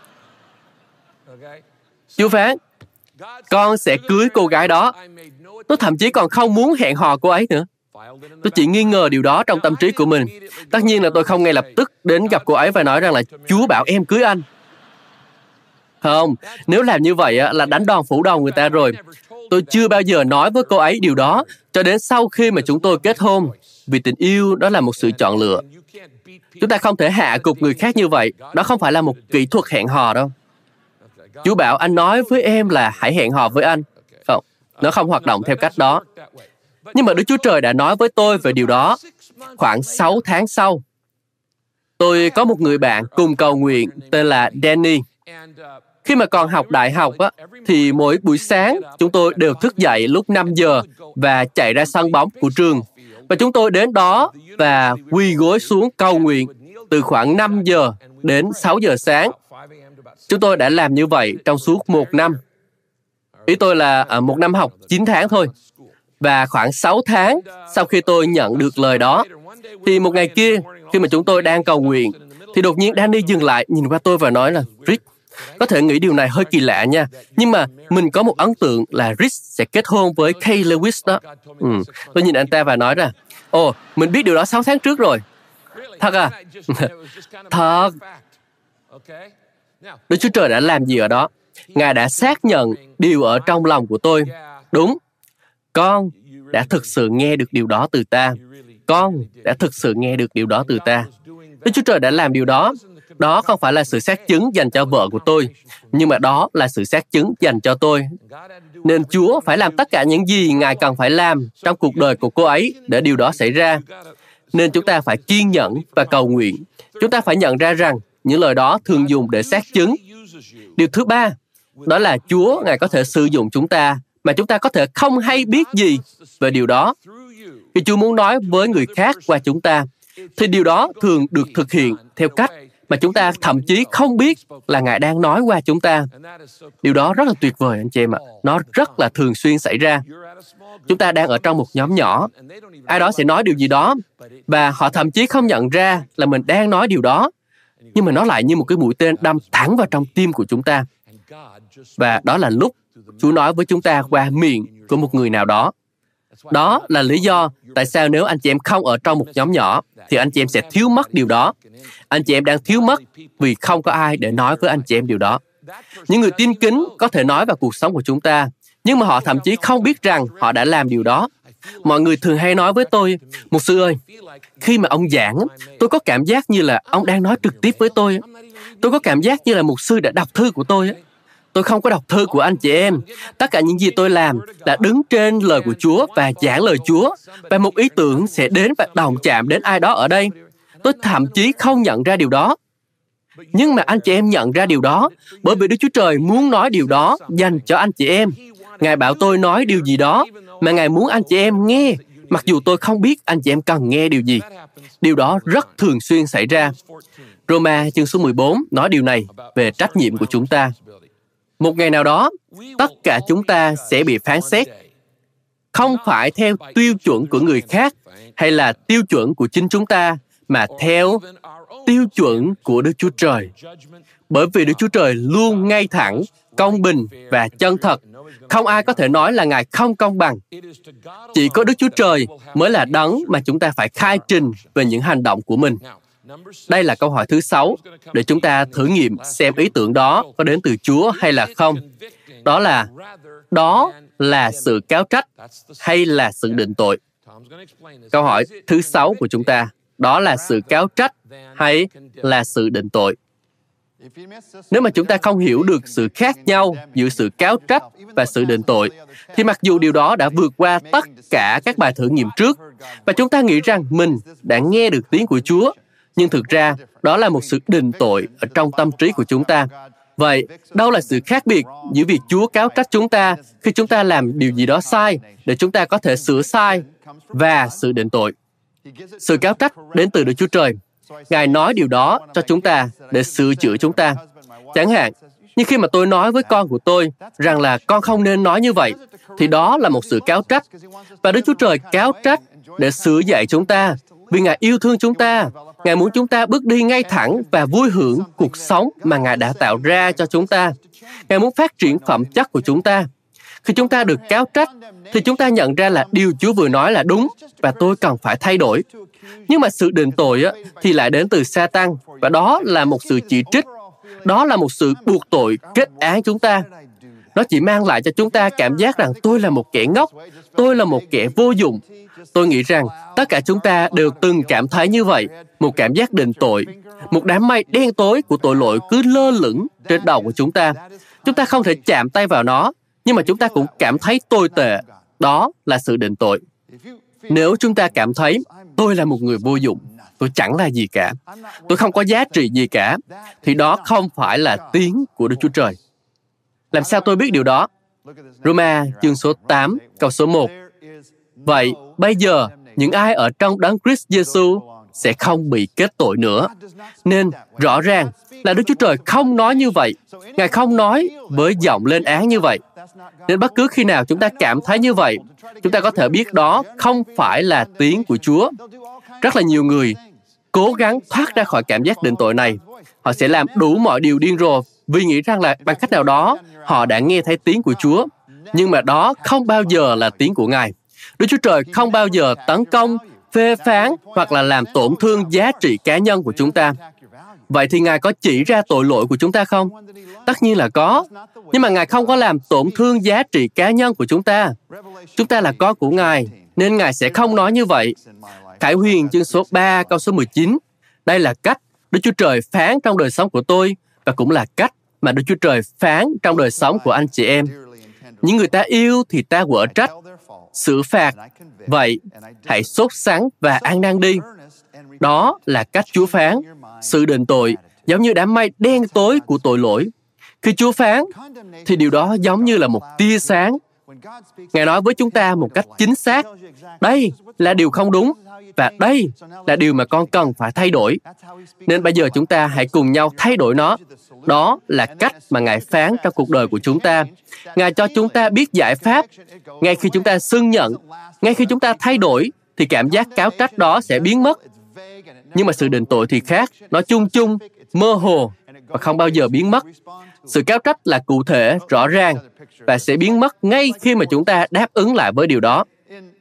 S2: Chúa phán, con sẽ cưới cô gái đó. Tôi thậm chí còn không muốn hẹn hò cô ấy nữa. Tôi chỉ nghi ngờ điều đó trong tâm trí của mình. Tất nhiên là tôi không ngay lập tức đến gặp cô ấy và nói rằng là Chúa bảo em cưới anh. Không, nếu làm như vậy là đánh đòn phủ đầu người ta rồi. Tôi chưa bao giờ nói với cô ấy điều đó cho đến sau khi mà chúng tôi kết hôn. Vì tình yêu đó là một sự chọn lựa. Chúng ta không thể hạ gục người khác như vậy. Đó không phải là một kỹ thuật hẹn hò đâu. Chúa bảo anh nói với em là hãy hẹn hò với anh. Không, nó không hoạt động theo cách đó. Nhưng mà Đức Chúa Trời đã nói với tôi về điều đó. Khoảng sáu tháng sau, tôi có một người bạn cùng cầu nguyện tên là Danny. Khi mà còn học đại học, á, thì mỗi buổi sáng chúng tôi đều thức dậy lúc năm giờ và chạy ra sân bóng của trường. Và chúng tôi đến đó và quỳ gối xuống cầu nguyện từ khoảng năm giờ đến sáu giờ sáng. Chúng tôi đã làm như vậy trong suốt một năm. Ý tôi là à, một năm học chín tháng thôi. Và khoảng sáu tháng sau khi tôi nhận được lời đó, thì một ngày kia, khi mà chúng tôi đang cầu nguyện, thì đột nhiên Danny dừng lại, nhìn qua tôi và nói là, Rick, có thể nghĩ điều này hơi kỳ lạ nha, nhưng mà mình có một ấn tượng là Rick sẽ kết hôn với Kay Lewis đó. Ừ. Tôi nhìn anh ta và nói ra, ồ, mình biết điều đó sáu tháng trước rồi. Thật à? Thật. Đức Chúa Trời đã làm gì ở đó? Ngài đã xác nhận điều ở trong lòng của tôi. Đúng, con đã thực sự nghe được điều đó từ ta. Con đã thực sự nghe được điều đó từ ta. Đức Chúa Trời đã làm điều đó. Đó không phải là sự xác chứng dành cho vợ của tôi, nhưng mà đó là sự xác chứng dành cho tôi. Nên Chúa phải làm tất cả những gì Ngài cần phải làm trong cuộc đời của cô ấy để điều đó xảy ra. Nên chúng ta phải kiên nhẫn và cầu nguyện. Chúng ta phải nhận ra rằng những lời đó thường dùng để xác chứng. Điều thứ ba, đó là Chúa, Ngài có thể sử dụng chúng ta mà chúng ta có thể không hay biết gì về điều đó. Khi Chúa muốn nói với người khác qua chúng ta, thì điều đó thường được thực hiện theo cách mà chúng ta thậm chí không biết là Ngài đang nói qua chúng ta. Điều đó rất là tuyệt vời anh chị em ạ. Nó rất là thường xuyên xảy ra. Chúng ta đang ở trong một nhóm nhỏ. Ai đó sẽ nói điều gì đó, và họ thậm chí không nhận ra là mình đang nói điều đó. Nhưng mà nó lại như một cái mũi tên đâm thẳng vào trong tim của chúng ta. Và đó là lúc Chúa nói với chúng ta qua miệng của một người nào đó. Đó là lý do tại sao nếu anh chị em không ở trong một nhóm nhỏ, thì anh chị em sẽ thiếu mất điều đó. Anh chị em đang thiếu mất vì không có ai để nói với anh chị em điều đó. Những người tin kính có thể nói vào cuộc sống của chúng ta, nhưng mà họ thậm chí không biết rằng họ đã làm điều đó. Mọi người thường hay nói với tôi, mục sư ơi, khi mà ông giảng, tôi có cảm giác như là ông đang nói trực tiếp với tôi. Tôi có cảm giác như là mục sư đã đọc thư của tôi. Tôi không có đọc thư của anh chị em. Tất cả những gì tôi làm là đứng trên lời của Chúa và giảng lời Chúa, và một ý tưởng sẽ đến và đồng chạm đến ai đó ở đây. Tôi thậm chí không nhận ra điều đó. Nhưng mà anh chị em nhận ra điều đó, bởi vì Đức Chúa Trời muốn nói điều đó dành cho anh chị em. Ngài bảo tôi nói điều gì đó mà Ngài muốn anh chị em nghe, mặc dù tôi không biết anh chị em cần nghe điều gì. Điều đó rất thường xuyên xảy ra. Roma chương số mười bốn nói điều này về trách nhiệm của chúng ta. Một ngày nào đó, tất cả chúng ta sẽ bị phán xét, không phải theo tiêu chuẩn của người khác hay là tiêu chuẩn của chính chúng ta, mà theo tiêu chuẩn của Đức Chúa Trời. Bởi vì Đức Chúa Trời luôn ngay thẳng, công bình và chân thật. Không ai có thể nói là Ngài không công bằng. Chỉ có Đức Chúa Trời mới là đấng mà chúng ta phải khai trình về những hành động của mình. Đây là câu hỏi thứ sáu, để chúng ta thử nghiệm xem ý tưởng đó có đến từ Chúa hay là không. Đó là, đó là sự cáo trách hay là sự định tội? Câu hỏi thứ sáu của chúng ta, đó là sự cáo trách hay là sự định tội? Nếu mà chúng ta không hiểu được sự khác nhau giữa sự cáo trách và sự định tội, thì mặc dù điều đó đã vượt qua tất cả các bài thử nghiệm trước, và chúng ta nghĩ rằng mình đã nghe được tiếng của Chúa, nhưng thực ra đó là một sự định tội ở trong tâm trí của chúng ta. Vậy, đâu là sự khác biệt giữa việc Chúa cáo trách chúng ta khi chúng ta làm điều gì đó sai để chúng ta có thể sửa sai và sự định tội? Sự cáo trách đến từ Đức Chúa Trời. Ngài nói điều đó cho chúng ta để sửa chữa chúng ta. Chẳng hạn, như khi mà tôi nói với con của tôi rằng là con không nên nói như vậy, thì đó là một sự cáo trách. Và Đức Chúa Trời cáo trách để sửa dạy chúng ta, vì Ngài yêu thương chúng ta. Ngài muốn chúng ta bước đi ngay thẳng và vui hưởng cuộc sống mà Ngài đã tạo ra cho chúng ta. Ngài muốn phát triển phẩm chất của chúng ta. Khi chúng ta được cáo trách, thì chúng ta nhận ra là điều Chúa vừa nói là đúng và tôi cần phải thay đổi. Nhưng mà sự định tội á, thì lại đến từ Sa-tan, và đó là một sự chỉ trích. Đó là một sự buộc tội kết án chúng ta. Nó chỉ mang lại cho chúng ta cảm giác rằng tôi là một kẻ ngốc, tôi là một kẻ vô dụng. Tôi nghĩ rằng tất cả chúng ta đều từng cảm thấy như vậy, một cảm giác định tội, một đám mây đen tối của tội lỗi cứ lơ lửng trên đầu của chúng ta. Chúng ta không thể chạm tay vào nó, nhưng mà chúng ta cũng cảm thấy tồi tệ. Đó là sự định tội. Nếu chúng ta cảm thấy tôi là một người vô dụng, tôi chẳng là gì cả, tôi không có giá trị gì cả, thì đó không phải là tiếng của Đức Chúa Trời. Làm sao tôi biết điều đó? Roma chương số tám, câu số một. Vậy, bây giờ, những ai ở trong Đấng Christ Giêsu sẽ không bị kết tội nữa. Nên, rõ ràng là Đức Chúa Trời không nói như vậy. Ngài không nói với giọng lên án như vậy. Nên bất cứ khi nào chúng ta cảm thấy như vậy, chúng ta có thể biết đó không phải là tiếng của Chúa. Rất là nhiều người cố gắng thoát ra khỏi cảm giác định tội này. Họ sẽ làm đủ mọi điều điên rồ vì nghĩ rằng là bằng cách nào đó họ đã nghe thấy tiếng của Chúa. Nhưng mà đó không bao giờ là tiếng của Ngài. Đức Chúa Trời không bao giờ tấn công, phê phán hoặc là làm tổn thương giá trị cá nhân của chúng ta. Vậy thì Ngài có chỉ ra tội lỗi của chúng ta không? Tất nhiên là có. Nhưng mà Ngài không có làm tổn thương giá trị cá nhân của chúng ta. Chúng ta là con của Ngài, nên Ngài sẽ không nói như vậy. Khải Huyền chương số ba, câu số mười chín. Đây là cách Đức Chúa Trời phán trong đời sống của tôi, và cũng là cách mà Đức Chúa Trời phán trong đời sống của anh chị em. Những người ta yêu thì ta quở trách, xử phạt. Vậy, hãy sốt sắng và ăn năn đi. Đó là cách Chúa phán. Sự định tội giống như đám mây đen tối của tội lỗi. Khi Chúa phán, thì điều đó giống như là một tia sáng. Ngài nói với chúng ta một cách chính xác, đây là điều không đúng, và đây là điều mà con cần phải thay đổi. Nên bây giờ chúng ta hãy cùng nhau thay đổi nó. Đó là cách mà Ngài phán trong cuộc đời của chúng ta. Ngài cho chúng ta biết giải pháp. Ngay khi chúng ta xưng nhận, ngay khi chúng ta thay đổi, thì cảm giác cáo trách đó sẽ biến mất. Nhưng mà sự định tội thì khác, nó chung chung, mơ hồ, và không bao giờ biến mất. Sự cáo trách là cụ thể, rõ ràng, và sẽ biến mất ngay khi mà chúng ta đáp ứng lại với điều đó.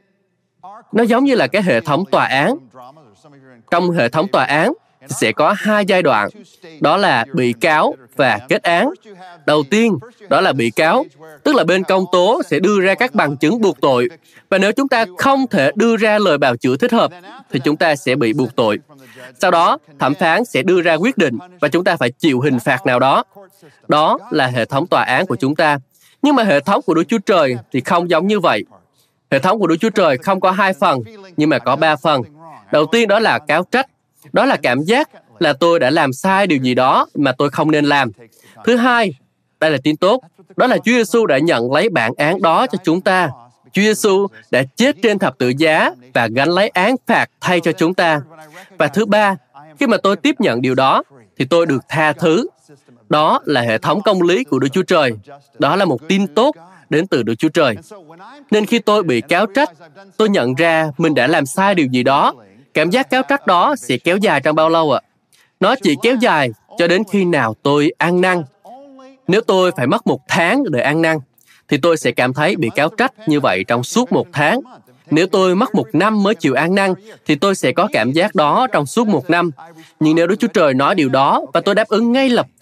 S2: Nó giống như là cái hệ thống tòa án. Trong hệ thống tòa án, sẽ có hai giai đoạn, đó là bị cáo và kết án. Đầu tiên, đó là bị cáo, tức là bên công tố sẽ đưa ra các bằng chứng buộc tội, và nếu chúng ta không thể đưa ra lời bào chữa thích hợp, thì chúng ta sẽ bị buộc tội. Sau đó, thẩm phán sẽ đưa ra quyết định, và chúng ta phải chịu hình phạt nào đó. Đó là hệ thống tòa án của chúng ta. Nhưng mà hệ thống của Đức Chúa Trời thì không giống như vậy. Hệ thống của Đức Chúa Trời không có hai phần, nhưng mà có ba phần. Đầu tiên đó là cáo trách. Đó là cảm giác là tôi đã làm sai điều gì đó mà tôi không nên làm. Thứ hai, đây là tin tốt. Đó là Chúa Giêsu đã nhận lấy bản án đó cho chúng ta. Chúa Giêsu đã chết trên thập tự giá và gánh lấy án phạt thay cho chúng ta. Và thứ ba, khi mà tôi tiếp nhận điều đó, thì tôi được tha thứ. Đó là hệ thống công lý của Đức Chúa Trời. Đó là một tin tốt đến từ Đức Chúa Trời. Nên khi tôi bị cáo trách, tôi nhận ra mình đã làm sai điều gì đó. Cảm giác cáo trách đó sẽ kéo dài trong bao lâu ạ? Nó chỉ kéo dài cho đến khi nào tôi ăn năn. Nếu tôi phải mất một tháng để ăn năn, thì tôi sẽ cảm thấy bị cáo trách như vậy trong suốt một tháng. Nếu tôi mất một năm mới chịu ăn năn, thì tôi sẽ có cảm giác đó trong suốt một năm. Nhưng nếu Đức Chúa Trời nói điều đó và tôi đáp ứng ngay lập tức,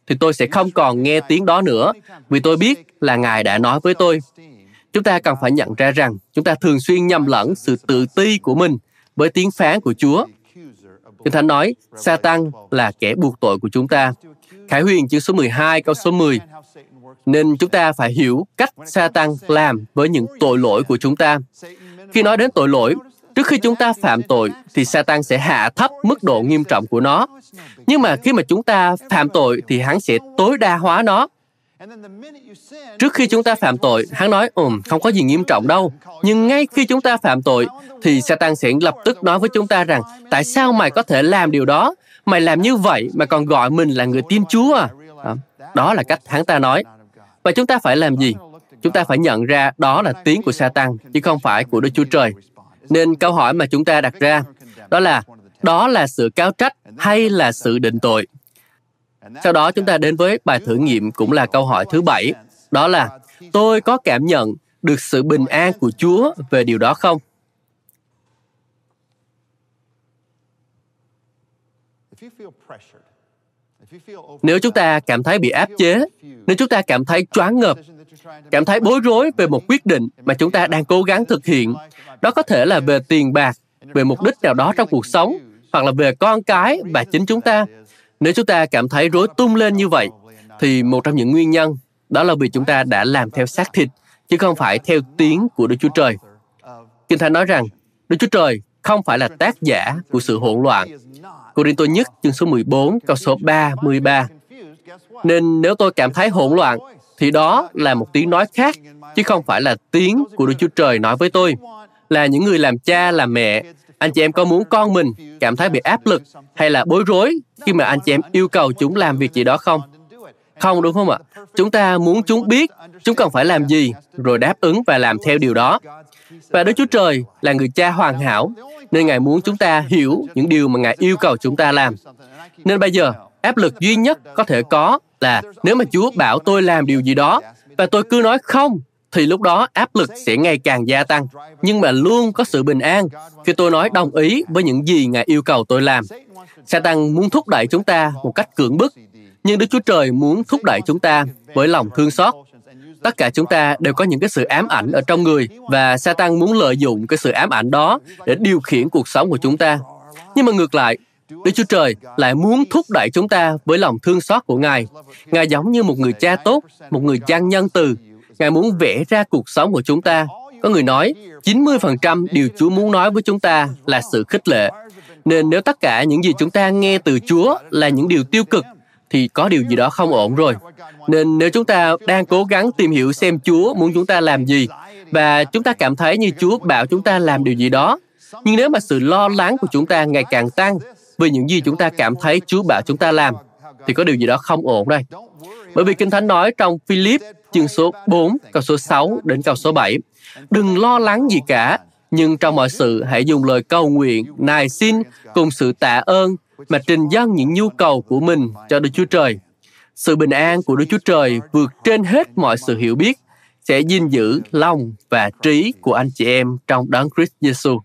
S2: thì tôi sẽ không còn nghe tiếng đó nữa, vì tôi biết là Ngài đã nói với tôi. Chúng ta cần phải nhận ra rằng chúng ta thường xuyên nhầm lẫn sự tự ti của mình với tiếng phán của Chúa. Kinh Thánh nói, Sa-tan là kẻ buộc tội của chúng ta. Khải Huyền chương số mười hai, câu số mười. Nên chúng ta phải hiểu cách Sa-tan làm với những tội lỗi của chúng ta. Khi nói đến tội lỗi, trước khi chúng ta phạm tội, thì Sa-tan sẽ hạ thấp mức độ nghiêm trọng của nó. Nhưng mà khi mà chúng ta phạm tội, thì hắn sẽ tối đa hóa nó. Trước khi chúng ta phạm tội, hắn nói, ừm, không có gì nghiêm trọng đâu. Nhưng ngay khi chúng ta phạm tội, thì Sa-tan sẽ lập tức nói với chúng ta rằng, tại sao mày có thể làm điều đó? Mày làm như vậy mà còn gọi mình là người tin Chúa à? Đó, đó là cách hắn ta nói. Và chúng ta phải làm gì? Chúng ta phải nhận ra đó là tiếng của Sa-tan, chứ không phải của Đức Chúa Trời. Nên câu hỏi mà chúng ta đặt ra, đó là, đó là sự cáo trách hay là sự định tội? Sau đó chúng ta đến với bài thử nghiệm cũng là câu hỏi thứ bảy. Đó là, tôi có cảm nhận được sự bình an của Chúa về điều đó không? Nếu chúng ta cảm thấy bị áp chế, nếu chúng ta cảm thấy choáng ngợp, cảm thấy bối rối về một quyết định mà chúng ta đang cố gắng thực hiện, đó có thể là về tiền bạc, về mục đích nào đó trong cuộc sống, hoặc là về con cái và chính chúng ta. Nếu chúng ta cảm thấy rối tung lên như vậy, thì một trong những nguyên nhân đó là vì chúng ta đã làm theo xác thịt, chứ không phải theo tiếng của Đức Chúa Trời. Kinh Thánh nói rằng, Đức Chúa Trời không phải là tác giả của sự hỗn loạn. Cô-rinh-tô nhất, chương số mười bốn, câu số ba mươi ba. Nên nếu tôi cảm thấy hỗn loạn, thì đó là một tiếng nói khác, chứ không phải là tiếng của Đức Chúa Trời nói với tôi. Là những người làm cha, làm mẹ, anh chị em có muốn con mình cảm thấy bị áp lực hay là bối rối khi mà anh chị em yêu cầu chúng làm việc gì đó không? Không, đúng không ạ? Chúng ta muốn chúng biết chúng cần phải làm gì, rồi đáp ứng và làm theo điều đó. Và Đức Chúa Trời là người cha hoàn hảo, nên Ngài muốn chúng ta hiểu những điều mà Ngài yêu cầu chúng ta làm. Nên bây giờ, áp lực duy nhất có thể có là nếu mà Chúa bảo tôi làm điều gì đó, và tôi cứ nói không, thì lúc đó áp lực sẽ ngày càng gia tăng. Nhưng mà luôn có sự bình an khi tôi nói đồng ý với những gì Ngài yêu cầu tôi làm. Sa-tan muốn thúc đẩy chúng ta một cách cưỡng bức, nhưng Đức Chúa Trời muốn thúc đẩy chúng ta với lòng thương xót. Tất cả chúng ta đều có những cái sự ám ảnh ở trong người, và Sa-tan muốn lợi dụng cái sự ám ảnh đó để điều khiển cuộc sống của chúng ta. Nhưng mà ngược lại, Đức Chúa Trời lại muốn thúc đẩy chúng ta với lòng thương xót của Ngài. Ngài giống như một người cha tốt, một người cha nhân từ. Ngài muốn vẽ ra cuộc sống của chúng ta. Có người nói, chín mươi phần trăm điều Chúa muốn nói với chúng ta là sự khích lệ. Nên nếu tất cả những gì chúng ta nghe từ Chúa là những điều tiêu cực, thì có điều gì đó không ổn rồi. Nên nếu chúng ta đang cố gắng tìm hiểu xem Chúa muốn chúng ta làm gì, và chúng ta cảm thấy như Chúa bảo chúng ta làm điều gì đó, nhưng nếu mà sự lo lắng của chúng ta ngày càng tăng vì những gì chúng ta cảm thấy Chúa bảo chúng ta làm, thì có điều gì đó không ổn đây. Bởi vì Kinh Thánh nói trong Philip chương số bốn, câu số sáu đến câu số bảy, đừng lo lắng gì cả, nhưng trong mọi sự hãy dùng lời cầu nguyện, nài xin cùng sự tạ ơn mà trình dâng những nhu cầu của mình cho Đức Chúa Trời. Sự bình an của Đức Chúa Trời vượt trên hết mọi sự hiểu biết sẽ gìn giữ lòng và trí của anh chị em trong Đấng Christ Jesus.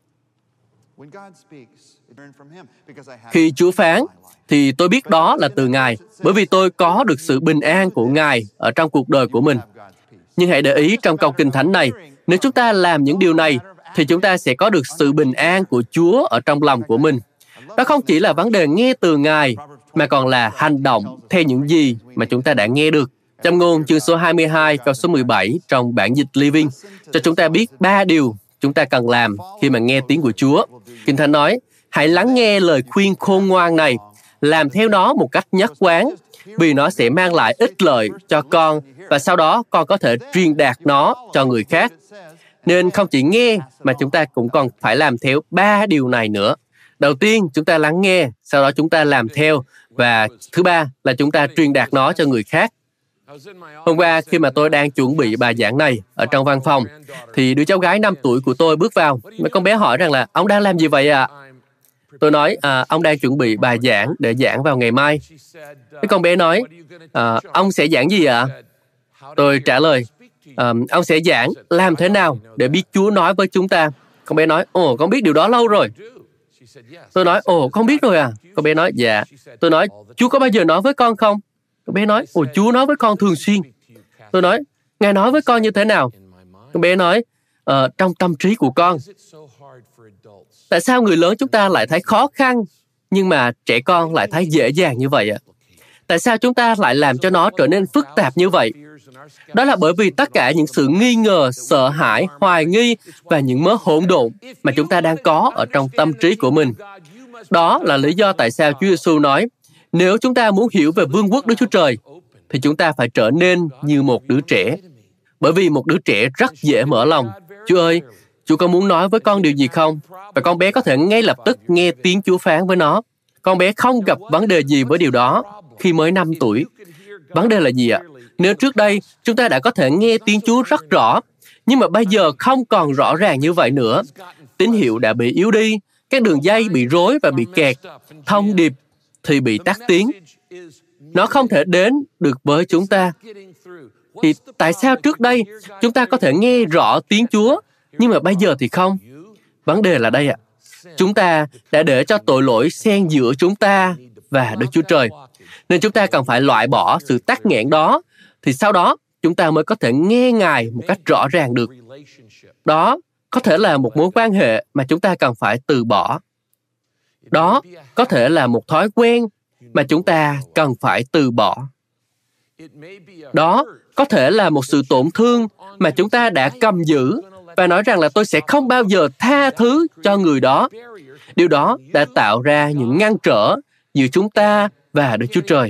S2: Khi Chúa phán, thì tôi biết đó là từ Ngài, bởi vì tôi có được sự bình an của Ngài ở trong cuộc đời của mình. Nhưng hãy để ý trong câu Kinh Thánh này, nếu chúng ta làm những điều này, thì chúng ta sẽ có được sự bình an của Chúa ở trong lòng của mình. Đó không chỉ là vấn đề nghe từ Ngài, mà còn là hành động theo những gì mà chúng ta đã nghe được. Châm ngôn chương số hai mươi hai, câu số mười bảy trong bản dịch Living, cho chúng ta biết ba điều chúng ta cần làm khi mà nghe tiếng của Chúa. Kinh Thánh nói, hãy lắng nghe lời khuyên khôn ngoan này, làm theo nó một cách nhất quán, vì nó sẽ mang lại ích lợi cho con, và sau đó con có thể truyền đạt nó cho người khác. Nên không chỉ nghe, mà chúng ta cũng còn phải làm theo ba điều này nữa. Đầu tiên, chúng ta lắng nghe, sau đó chúng ta làm theo, và thứ ba là chúng ta truyền đạt nó cho người khác. Hôm qua, khi mà tôi đang chuẩn bị bài giảng này ở trong văn phòng, thì đứa cháu gái năm tuổi của tôi bước vào. Mấy con bé hỏi rằng là, ông đang làm gì vậy ạ? À? Tôi nói, à, ông đang chuẩn bị bài giảng để giảng vào ngày mai. Cái con bé nói, à, ông sẽ giảng gì ạ? À? Tôi trả lời, à, ông sẽ giảng làm thế nào để biết Chúa nói với chúng ta. Con bé nói, ồ, con biết điều đó lâu rồi. Tôi nói, ồ, con biết rồi à? Con bé nói, dạ. Tôi nói, Chúa có bao giờ nói với con không? Con bé nói, ồ, Chúa nói với con thường xuyên. Tôi nói, Ngài nói với con như thế nào? Con bé nói, ờ, trong tâm trí của con. Tại sao người lớn chúng ta lại thấy khó khăn, nhưng mà trẻ con lại thấy dễ dàng như vậy ạ? Tại sao chúng ta lại làm cho nó trở nên phức tạp như vậy? Đó là bởi vì tất cả những sự nghi ngờ, sợ hãi, hoài nghi và những mớ hỗn độn mà chúng ta đang có ở trong tâm trí của mình. Đó là lý do tại sao Chúa Giêsu nói, nếu chúng ta muốn hiểu về vương quốc Đức Chúa Trời, thì chúng ta phải trở nên như một đứa trẻ. Bởi vì một đứa trẻ rất dễ mở lòng. Chúa ơi, Chúa có muốn nói với con điều gì không? Và con bé có thể ngay lập tức nghe tiếng Chúa phán với nó. Con bé không gặp vấn đề gì với điều đó khi mới năm tuổi. Vấn đề là gì ạ? Nếu trước đây chúng ta đã có thể nghe tiếng Chúa rất rõ, nhưng mà bây giờ không còn rõ ràng như vậy nữa. Tín hiệu đã bị yếu đi, các đường dây bị rối và bị kẹt, thông điệp thì bị tắt tiếng. Nó không thể đến được với chúng ta. Thì tại sao trước đây chúng ta có thể nghe rõ tiếng Chúa, nhưng mà bây giờ thì không? Vấn đề là đây ạ. Chúng ta đã để cho tội lỗi xen giữa chúng ta và Đức Chúa Trời. Nên chúng ta cần phải loại bỏ sự tắc nghẽn đó, thì sau đó chúng ta mới có thể nghe Ngài một cách rõ ràng được. Đó có thể là một mối quan hệ mà chúng ta cần phải từ bỏ. Đó có thể là một thói quen mà chúng ta cần phải từ bỏ. Đó có thể là một sự tổn thương mà chúng ta đã cầm giữ và nói rằng là tôi sẽ không bao giờ tha thứ cho người đó. Điều đó đã tạo ra những ngăn trở giữa chúng ta và Đức Chúa Trời.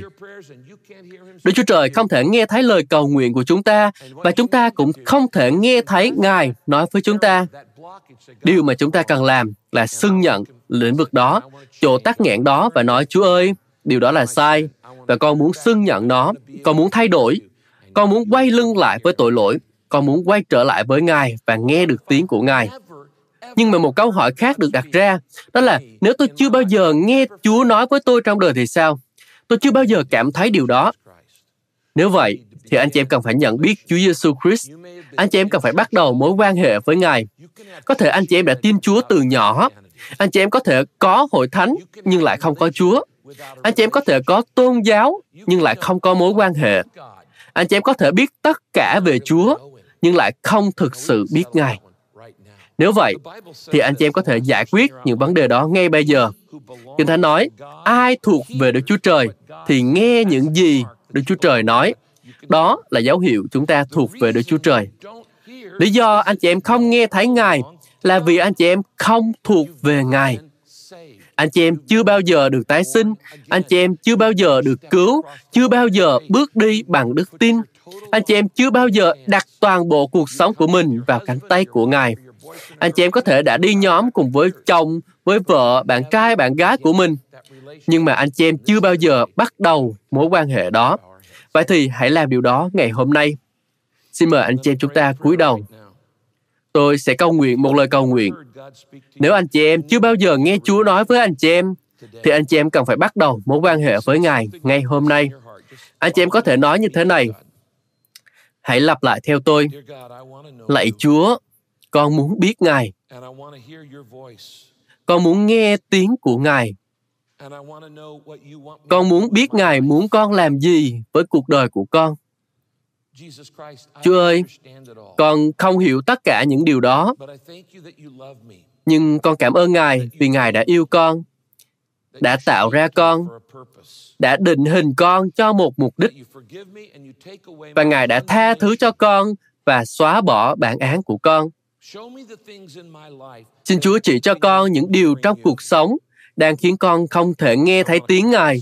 S2: Đức Chúa Trời không thể nghe thấy lời cầu nguyện của chúng ta, và chúng ta cũng không thể nghe thấy Ngài nói với chúng ta. Điều mà chúng ta cần làm là xưng nhận lĩnh vực đó, chỗ tắc nghẽn đó và nói, Chúa ơi, điều đó là sai, và con muốn xưng nhận nó, con muốn thay đổi, con muốn quay lưng lại với tội lỗi, con muốn quay trở lại với Ngài và nghe được tiếng của Ngài. Nhưng mà một câu hỏi khác được đặt ra, đó là nếu tôi chưa bao giờ nghe Chúa nói với tôi trong đời thì sao? Tôi chưa bao giờ cảm thấy điều đó. Nếu vậy, thì anh chị em cần phải nhận biết Chúa Giêsu Christ. Anh chị em cần phải bắt đầu mối quan hệ với Ngài. Có thể anh chị em đã tin Chúa từ nhỏ. Anh chị em có thể có hội thánh, nhưng lại không có Chúa. Anh chị em có thể có tôn giáo, nhưng lại không có mối quan hệ. Anh chị em có thể biết tất cả về Chúa, nhưng lại không thực sự biết Ngài. Nếu vậy, thì anh chị em có thể giải quyết những vấn đề đó ngay bây giờ. Kinh Thánh nói, ai thuộc về Đức Chúa Trời thì nghe những gì Đức Chúa Trời nói. Đó là dấu hiệu chúng ta thuộc về Đức Chúa Trời. Lý do anh chị em không nghe thấy Ngài là vì anh chị em không thuộc về Ngài. Anh chị em chưa bao giờ được tái sinh, anh chị em chưa bao giờ được cứu, chưa bao giờ bước đi bằng đức tin. Anh chị em chưa bao giờ đặt toàn bộ cuộc sống của mình vào cánh tay của Ngài. Anh chị em có thể đã đi nhóm cùng với chồng, với vợ, bạn trai, bạn gái của mình. Nhưng mà anh chị em chưa bao giờ bắt đầu mối quan hệ đó. Vậy thì hãy làm điều đó ngày hôm nay. Xin mời anh chị em chúng ta cúi đầu. Tôi sẽ cầu nguyện một lời cầu nguyện. Nếu anh chị em chưa bao giờ nghe Chúa nói với anh chị em, thì anh chị em cần phải bắt đầu mối quan hệ với Ngài ngay hôm nay. Anh chị em có thể nói như thế này. Hãy lặp lại theo tôi. Lạy Chúa, con muốn biết Ngài. Con muốn nghe tiếng của Ngài. Con muốn biết Ngài muốn con làm gì với cuộc đời của con. Chúa ơi, con không hiểu tất cả những điều đó, nhưng con cảm ơn Ngài vì Ngài đã yêu con, đã tạo ra con, đã định hình con cho một mục đích, và Ngài đã tha thứ cho con và xóa bỏ bản án của con. Xin Chúa chỉ cho con những điều trong cuộc sống đang khiến con không thể nghe thấy tiếng Ngài.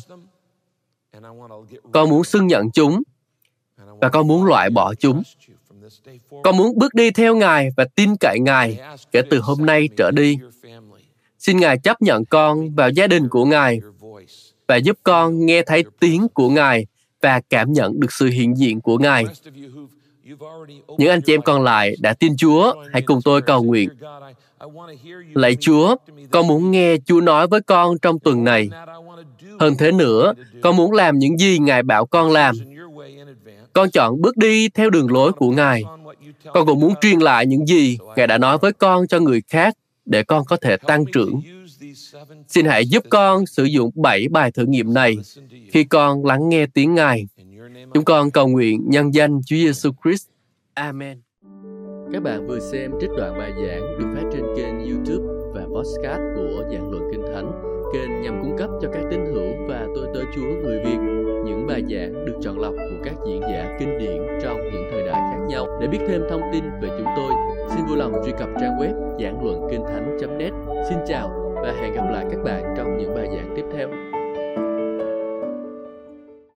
S2: Con muốn xưng nhận chúng, và con muốn loại bỏ chúng. Con muốn bước đi theo Ngài và tin cậy Ngài kể từ hôm nay trở đi. Xin Ngài chấp nhận con vào gia đình của Ngài và giúp con nghe thấy tiếng của Ngài và cảm nhận được sự hiện diện của Ngài. Những anh chị em còn lại đã tin Chúa, hãy cùng tôi cầu nguyện. Lạy Chúa, con muốn nghe Chúa nói với con trong tuần này. Hơn thế nữa, con muốn làm những gì Ngài bảo con làm. Con chọn bước đi theo đường lối của Ngài. Con cũng muốn truyền lại những gì Ngài đã nói với con cho người khác để con có thể tăng trưởng. Xin hãy giúp con sử dụng bảy bài thử nghiệm này khi con lắng nghe tiếng Ngài. Chúng con cầu nguyện nhân danh Chúa Giêsu Christ. Amen.
S1: Các bạn vừa xem trích đoạn bài giảng được phát trên kênh YouTube và podcast của Giảng Luận Kinh Thánh, kênh nhằm cung cấp cho các tín hữu và tôi tớ Chúa người Việt những bài giảng được chọn lọc của các diễn giả kinh điển trong những thời đại khác nhau. Để biết thêm thông tin về chúng tôi, xin vui lòng truy cập trang web giảng luận kinh thánh chấm net. Xin chào và hẹn gặp lại các bạn trong những bài giảng tiếp theo.